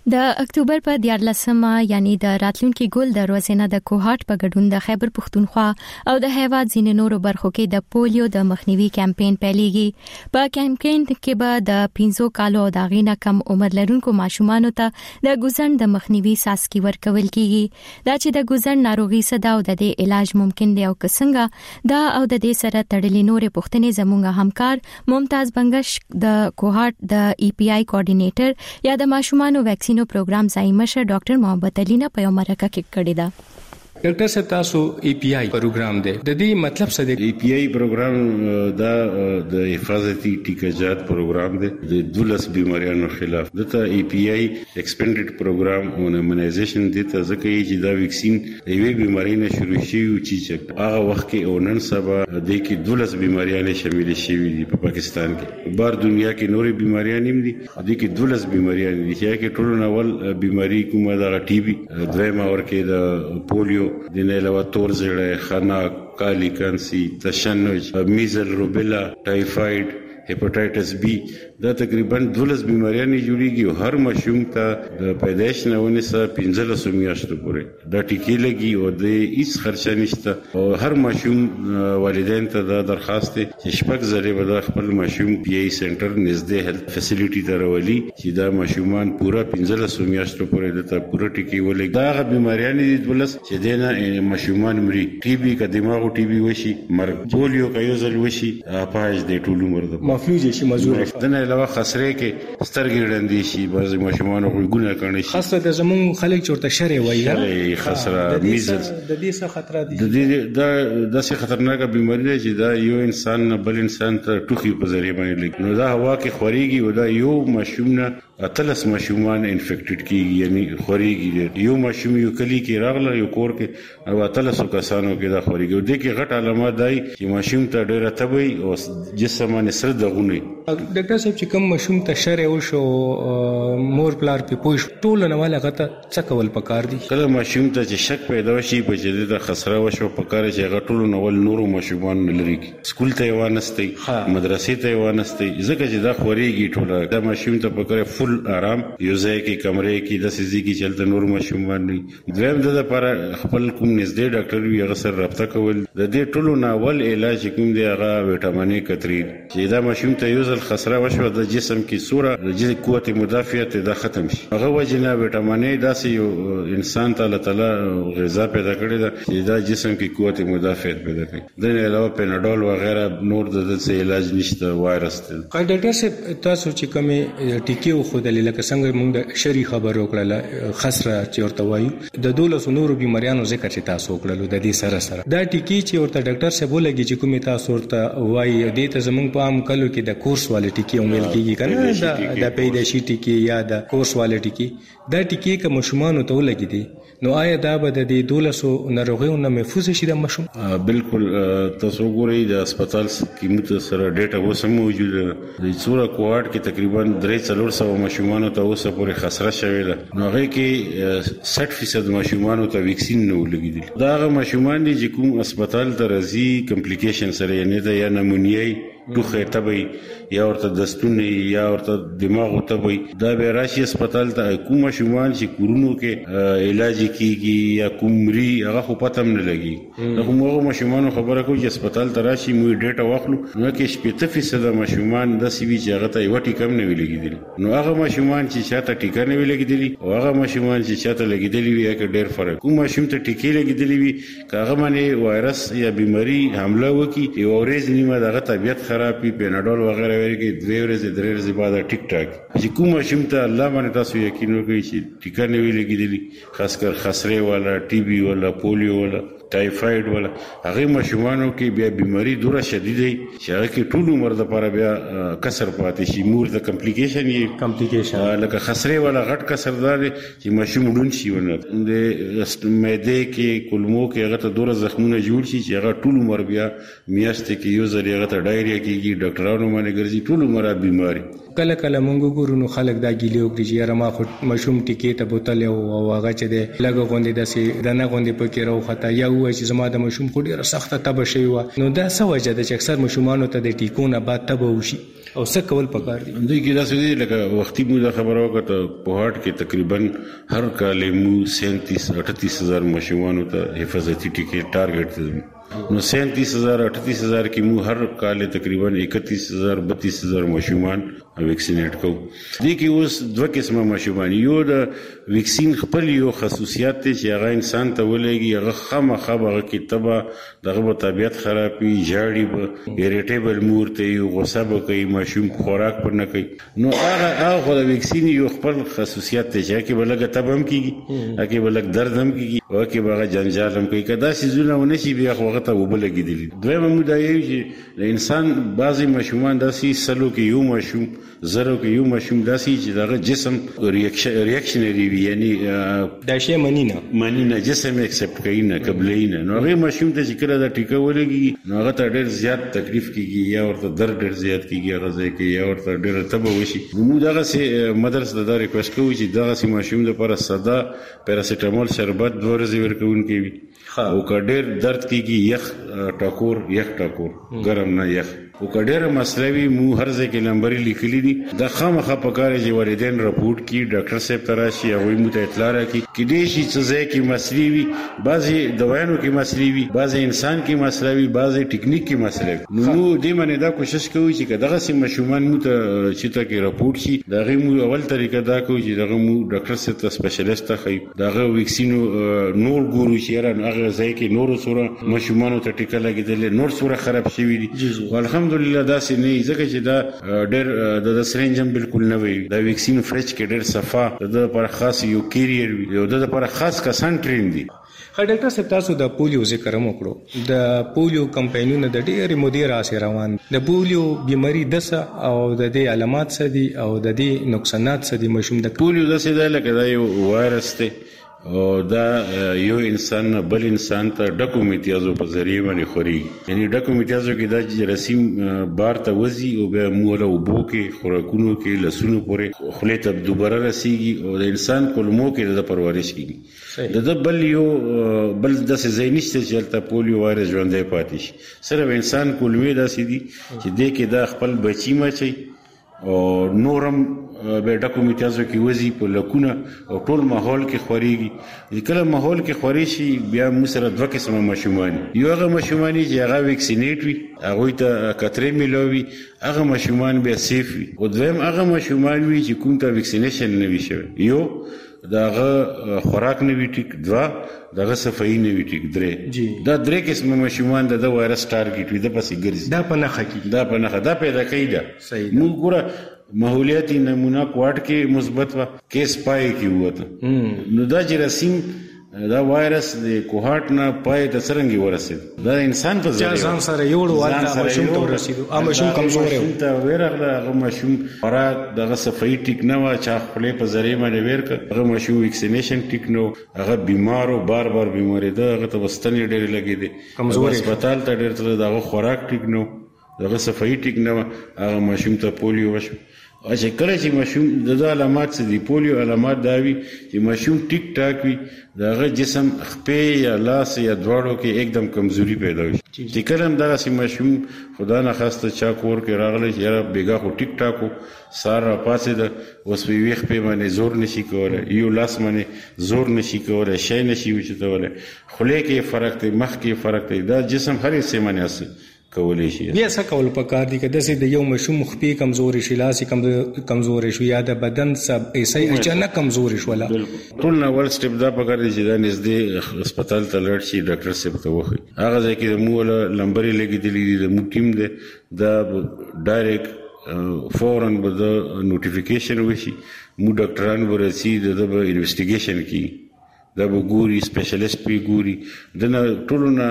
Speaker 1: د اکتوبر په دیارلسمه یعنی د راتلونکي ګل د ورځې د کوهاټ په ګډون د خیبر پښتونخوا او د هیواد ځینې نورو برخو کې د پولیو د مخنیوي کمپاین پیلېږي. په کمپاین کې به د پنځو کالو د غینه کم عمر لرونکو ماشومانو ته د ګوزن د مخنیوي ساسکی ورکول کیږي. دا چې د ګوزن ناروغي صدا او د دې علاج ممکن دی او څنګه دا او د دې سره تړلې نورې پوښتنې زموږ همکار ممتاز بنگش د کوهاټ د ای پی آی کوارډینیټر یا د ماشومانو ویکسینو پروګرام ځای مشر ډاکټر محمد علي نه په یو مرکه کې کړی دا.
Speaker 11: ډاکټر صاحب تاسو ای پی آی پروګرام دی د دې مطلب څه دی؟
Speaker 12: ای پی آی پروګرام دا د حفاظتي ټیکاجات پروګرام دی د دولس بیماریانو خلاف. دته ای پی آی ایکسپینډډ پروګرام او ایمونایزیشن دته ځکه چې دا ویکسین د یوې بیماری نه شروع شي او چې هغه وخت کې او نن سبا د کې دولس بیماریانه شامل شوي دي په پاکستان کې. بار دنیا کې نورې بیماریاں هم دي د کې دولس بیماریاں دي چې ټول ناول بیماری کومه دا ټي بي دویمه ورکه د پولیو د نه علاوه تور زړه خنا کالی کانسی تشنج میزل روبیلا ټایفاید هپاتایټس بی دا تقریبا دولس بیماریاں جوړیږي او هر ماشوم ته د پیدایش نه ونیسه پنځلس میاشتو پورې دا ټیکې لګي او د هیڅ خرچه نشته او هر ماشوم والدین ته دا درخواست دی چې شپږ ځله به د خپل ماشوم پی ای سنټر نږدې هیلث فیسیلیټي ته راولي چې دا ماشومان پورا پنځلس میاشتو پورې د پورا ټیکې ولګي. دا هغه بیماریاں دي دولس چې دنه ماشومان مري ټي بي کا دماغ ټي بي وشي مرګ پولیو کا یو ځل وشي پاج د ټول عمر د
Speaker 11: مفلوج شي مزور
Speaker 12: دنه علاوه خسرې کې سترګې ډندې شي بعض ماشومان غوګونه کړي شي
Speaker 11: خاصه د زمون خلک چورته شری وایي
Speaker 12: شری خسره میزل
Speaker 11: د دې څه خطر دي
Speaker 12: د دې دا داسې خطرناکه بیماری ده چې دا یو انسان نه بل انسان ته ټوخي په ذریعہ باندې لګي. نو دا هوا کې خوريږي او دا یو ماشوم نه اتلس ماشومان انفیکټډ کیږي یعنی خوريږي. یو ماشوم یو کلی کې راغله یو کور کې او اتلس کسانو کې دا خوريږي او د کې غټ علامات دی چې ماشوم ته ډېر تبي او جسم باندې سر دغونه.
Speaker 11: ډاکټر صاحب چې کوم ماشوم ته شر او شو مور پلار په پوښ ټول نه والا غته څه کول پکار دي؟
Speaker 12: کله ماشوم ته چې شک پیدا شي په جدي د خسره وشو پکار چې غټول نو ول نورو ماشومان لري سکول ته وانستي مدرسې ته وانستي ځکه چې دا خوريږي ټول دا ماشوم ته پکاره فل آرام یو ځای کې کمرې کې د سيزي کې چلته نور ماشومان نه دریم د لپاره خپل کوم نږدې ډاکټر وي هغه سره رابطه کول د دې ټولو ناول علاج کوم دی هغه وټامینې کتري چې دا ماشوم ته یو ځل خسره وشو د جسم کې سوره د جسم قوت مدافعت دا ختم شي. هغه وجنه وټامینې داسې یو انسان ته الله تعالی غذا پیدا کړی دا چې دا جسم کې قوت مدافعت پیدا کړي. د نه علاوه پیناډول وغیرہ نور د څه علاج نشته وایرس ته.
Speaker 11: ډاکټر صاحب تاسو چې کومه ټیکي خو د لکه څنګه موږ د شری خبرو کړل خسره چې ورته وایو د دولس نورو بیماریانو ذکر چې تاسو کړل د دې سره سره دا ټیکي چې ورته ډاکټر صاحب ولګي چې کومه تاسو ورته وایي د ته زمونږ په عام کلو کې د کورس والے ټیکي ومل کیږي کنه د پیدایشي ټیکي یا د کورس والے ټیکي دا ټیکي کوم مشمانو ته ولګي دي نو آیا دا به د دې دولسو ناروغیو نه محفوظ شي د مشوم؟
Speaker 12: بالکل تاسو ګورئ د هسپتال قیمت سره ډیټا اوس موجوده د څوره کوارټ کې تقریبا درې څلور سو ماشومان ته اوسه پورې خسره شوې ده. نو هغه کې سठ فیصد ماشومان ته ویکسین نه ولګیدل. دا هغه ماشومان دي چې کوم هسپتال ته راځي کمپلیکیشن سره یعنی دا یا نمونیای ټوخه تبي یا ورته دستونه یا ورته دماغ تبي دا به راشي هسپتال ته کوم ماشومان چې کورونو کې علاج کیږي یا کومري هغه خو پته نه لګي. دا کومه ماشومان خبره کوي چې هسپتال ته راشي مو ډیټا واخلو نو کې شپږ فیصد ماشومان د سی وی چې هغه ته یو ټیکم نه ویلګیدل. نو هغه ماشومان چې چاته ټیکا نه ویلګیدلی او هغه ماشومان چې چاته لګیدلی وي کې ډېر فرق. کوم ماشوم ته ټیکې لګیدلی وي کاغه باندې وایرس یا بیماری حمله وکي یو ورځ نیمه دغه طبيعت خراب وي پیناډول وغیرہ ورګي دوه ورځې درې ورځې بعد ټیک ټاک چې کوم ماشوم ته الله باندې تاسو یقین وکړئ چې ټیکا نه ویلګیدلی خاص کر خسرې والا ټي بي والا پولیو والا ټایفاید ولا هغه ماشومانو کې بیا بیماری دوره شدیده چې هغه کې ټول عمر د لپاره بیا کسر پاتې شي مور د کمپلیکیشن یې
Speaker 11: کمپلیکیشن
Speaker 12: لکه خسرې ولا غټ کسر دار چې ماشوم ډون شي ونه د معده کې کولمو کې هغه ته دوره زخمونه جوړ شي چې هغه ټول عمر بیا میاشت کې یو ځل هغه ته ډایریا کېږي ډاکټرانو باندې ګرځي ټول عمر بیماری.
Speaker 11: کله کله مونږ ګورو نو خلک دا ګیلې وکړي چې یاره ما خو مشوم ټیکې ته بوتل او هغه چې د لګ غوندې داسې دنه غوندې پکې راوخته یا وایي چې زما د ماشوم خو ډیره سخته تبه شوی و، نو دا څه وجه ده چې اکثر ماشومانو ته د ټیکو نه بعد تبه وشي او څه کول پکار دي؟
Speaker 12: دوی کې داسې دي لکه وختي مو دا خبره وکړه په هارت کې تقریبا هر کال مو سینتیس اٹھتیس هزار ماشومانو ته حفاظتي ټیکې ټارګټ نو سینتیس هزار اٹھتیس هزار کې مو هر کال تقریبا اکتیس هزار بتیس هزار ماشومان ویکسینیټ کوو. دې کې اوس دوه قسمه ماشومان، یو د ویکسین خپل یو خصوصیات دي چې هغه انسان ته ولګي، هغه خامخا هغه کې تبه دغه په طبیعت خرابي، جاړي به ایریټیبل مور ته یو غوسه به کوي، ماشوم خوراک پر نه کوي. نو هغه هغه د ویکسین یو خپل خصوصیات دي چې کې بلګه تبه هم کیږي، هغه بلګ درد هم کیږي، او کې هغه جنجال هم کوي. کدا سيزونه ونشي بیا خو هغه ته وبلګیدلی. دویمه مودا یې چې د انسان بعضي ماشومان داسې سلو کې یو ماشوم زرو کې یو ماشوم داسې چې دغه جسم ریاکشنری وي، یعنی
Speaker 11: دا شی منینه
Speaker 12: منینه جسم ایکسپټ کوي نه قبلې نه. نو هغه ماشوم ته چې کله دا ټیکه ولګي نو هغه ته ډېر زیات تکلیف کیږي، یا ورته درد ډېر زیات کیږي، هغه ځای کې یا ورته ډېر تبه وشي. نو دغه سي مدرسې د ریکوست کوي چې دغه سي ماشوم لپاره ساده پیراسیټامول شربت دوه ورځې ورکوونکی وي، او که ډېر درد کیږي یخ ټاکور یخ ټاکور ګرم نه یخ، او که ډېره مسله وي مو هر ځای کې نمبرې لیکلي دي. دا خامخا پکار چې والدین راپورټ کړي، ډاکټر صاحب ته راشي، هغوی مو ته اطلاع راکړي. کیدای شي څه ځای کې مسلې وي، بعضې دوایانو کې مسلې وي، بعضې انسان کې مسله وي، بعضې ټیکنیک کې مسله وي. نو مو دې باندې دا کوشش کوو چې که دغسې ماشومان مو ته چېرته کې راپورټ شي، د هغې مو اول طریقه دا کوو چې دغه مو ډاکټر صاحب ته سپیشلیست ته ښیو، د هغه ویکسینو نور ګورو چې یاره هغه ځای کې نورو څومره ماشومانو ته ټیکه لګېدلې، نور څومره خراب شوي دي. الحمدلله داسې نه وي، ځکه چې دا ډېر د سرنج هم بالکل نه وي. دا ویکسین فرج کې ډېر صفا، د ده لپاره خاص یو کیریئر وي، او د ده لپاره خاص کسان ټرین دي.
Speaker 11: ښه ډاکټر صاحب، تاسو د پولیو ذکر هم وکړو. د پولیو کمپاینونه د ډېرې مودې راهیسې روان دي. د پولیو بیماري د څه او د دې علامات څه دي او د دې نقصانات څه دي ماشوم د؟
Speaker 12: پولیو داسې دی لکه دا یو وایرس دی، او دا یو انسان بل انسان ته ډکو میتیازو په ذریعه باندې خوري. یعنی ډکو میتیازو کې دا جراثیم بار ته وځي او بیا موږ له اوبو کې، خوراکونو کې، لسونو پورې خولې ته دوباره رسیږي او د انسان کولمو کې د پرورش کیږي. د د بل یو بل داسې ځای نشته چې هلته پولیو وایرس ژوندی پاتې شي. صرف انسان کولمې داسې دي چې دې کې دا خپل بچي مچي او نورم به ډکو میتیازو کې وځي په لکونه او ټول ماحول کې خوريږي. کله ماحول کې خوري شي بیا موږ سره دوه قسمه ماشومان، یو هغه ماشومان چې هغه ویکسینیټ وي، هغه ته کترې ملوي، هغه ماشومان بیا سیف وي. او دویم هغه ماشومان وي چې کوم ته ویکسینیشن نه وي شوی، یو داغه خوراک نه وی ټیک، دوا داغه صفائی نه وی ټیک، درې دا درې قسمه ماشومان د وایرس ټارګټ وي، د پسې ګرځي،
Speaker 11: دا په نخښه کې
Speaker 12: دا په نخښه دا پیدا کوي. دا موږ ګوره ماحولیاتي نمونه کوارټ کې مثبت و، کیس پای کې وته. نو دا جراثیم دا وایرس د کوهارت نه پای ته څنګه ورسید، دا انسان په ځای
Speaker 11: ځان سره یو ډول ماشوم ته ورسیدو، ا ماشوم کمزور و
Speaker 12: ته ورغله، هغه ماشوم خوراک دغه صفائی ټیک نه و، چا خپل په ذریعہ باندې ورک، هغه ماشوم ویکسینیشن ټیک نو، هغه بیمارو بار بار بیماری ده، هغه ته وستنې ډېر لګیدي، کمزور هسپتال ته ډېر تل، دغه خوراک ټیک نو، دغه صفائی ټیک نه، هغه ماشوم ته پولیو وشو. او چې کله چې ماشوم د علامات څه دي، پولیو علامات دا وي چې ماشوم ټیک ټاک وي، دغه جسم خپې یا لاس یا دواړو کې एकदम کمزوري پیدا وي. چې کله هم دغه ماشوم خدا نه خواسته چا کور کې راغلی چې یاره بیګا خو ټیک ټاکو، سار را پاسېده، اوس په یوې خپې باندې زور نشي کولی، یو لاس باندې زور نشي کولی، شی نشي وچتولی، خولې کې فرق دی، مخ کې فرق دی، دا جسم هر حصې باندې اثر کولی شي.
Speaker 11: بیا څه کول پکار دي که داسې د یو ماشوم خپې کمزورې شي، لاس یې کمزورې شو، یا د بدن څه حصه اچانک کمزورې شوله؟
Speaker 12: ټول نه اول سټپ دا پکار دی چې دا نږدې هسپتال ته لاړ شي، ډاکټر صاحب ته وښيي. هغه ځای کې د موږ لمبرې لګېدلې دي، د موږ ټیم دی، دا ډایرکټ فوراً به د نوټیفیکیشن وشي، موږ ډاکټران به رسي، د ده به انویسټیګیشن کیږي، دا به ګوري، سپیشلیست پې ګوري. د نه ټولو نه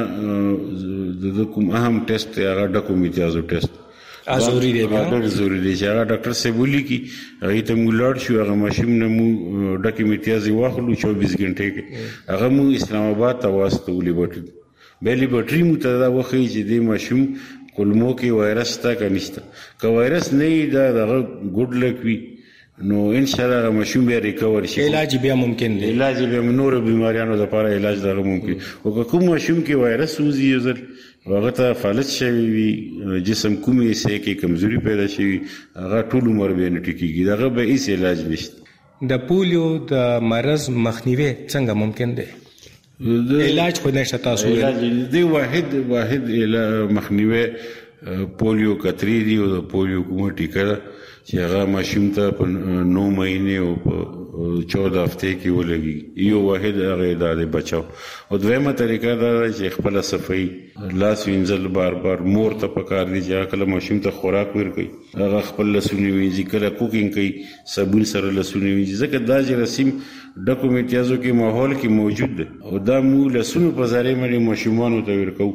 Speaker 12: د کوم اهم ټیسټ دی هغه ډکو میتیازو ټیسټ
Speaker 11: ضروري دی،
Speaker 12: ډېر ضروري دی چې هغه ډاکټر صاحب ولیکي، هغې ته موږ لاړ شو، هغه ماشوم نه موږ ډکې میتیازې واخلو چوبیس ګنټې کې، هغه موږ اسلام آباد ته واستو لیبارټري. بیا لیبارټري موږ ته دا وښیي چې دې ماشوم کولمو کې وایرس شته که نشته. که وایرس نه وي دا دغه ګوډ لک وي، نو ان شاء الله مشوم به ریکور شي
Speaker 11: علاج بیا ممکن دی
Speaker 12: علاج به نور بیماریانو لپاره علاج دغه ممکن او کوم مشوم کې وایرس وزي یزر هغه ته فالج شوی وي جسم کومې سې کې کمزوري پیدا شي هغه ټول عمر به نه ټیکيږي دغه به هیڅ علاج نشته
Speaker 11: د پولیو د مرض مخنیوي څنګه ممکن دی علاج خو نشته تاسو
Speaker 12: علاج دی واحد واحد مخنیوي پولیو کتری دی او پولیو کومه ټیکه چې هغه ماشوم ته په نو مهینه او په چودہ هفته کې ولګي یو واحد هغه د بچاو او دویمه طریقه دا چې خپل صفائی لاس وینځل بار بار مور ته پکار دي چې کله ماشوم ته خوراک ورکړي هغه خپل لسونی وینځي کله کوکینګ کوي صابون سره لسونی وینځي ځکه دا چې رسیم ډاکومنټیازو کې ماحول کې موجود دی او دا مو لسونو په ذریعہ باندې ماشومانو ته ورکو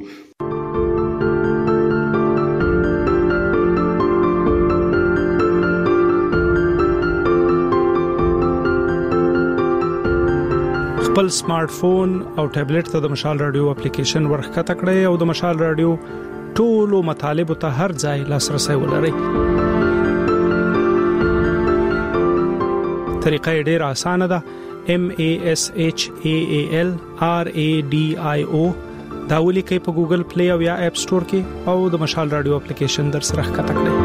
Speaker 2: خپل سمارټ فون او ټابلیټ ته د مشال رادیو اپلیکیشن ورخته کړئ او د مشال رادیو ټولو مطالب ته هر ځای لاسرسي ولرئ. طریقه ډېره اسانه ده. M A S H A A L R A D I O دا ولیکئ په ګوګل پلی او یا اپ سٹور کې او د مشال رادیو اپلیکیشن در سره ښکته کړئ.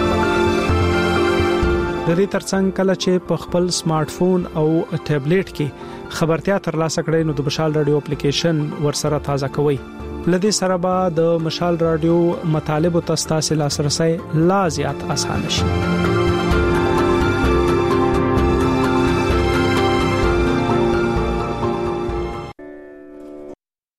Speaker 2: د دې ترڅنګ کله چې په خپل سمارټ فون او ټابلیټ کې خبرتیا ترلاسه کړئ نو د مشال رادیو اپلیکیشن ورسره تازه کوئ. لدې سره به د مشال رادیو مطالب او تاسو لاسرسي لا زیات اسانه شي.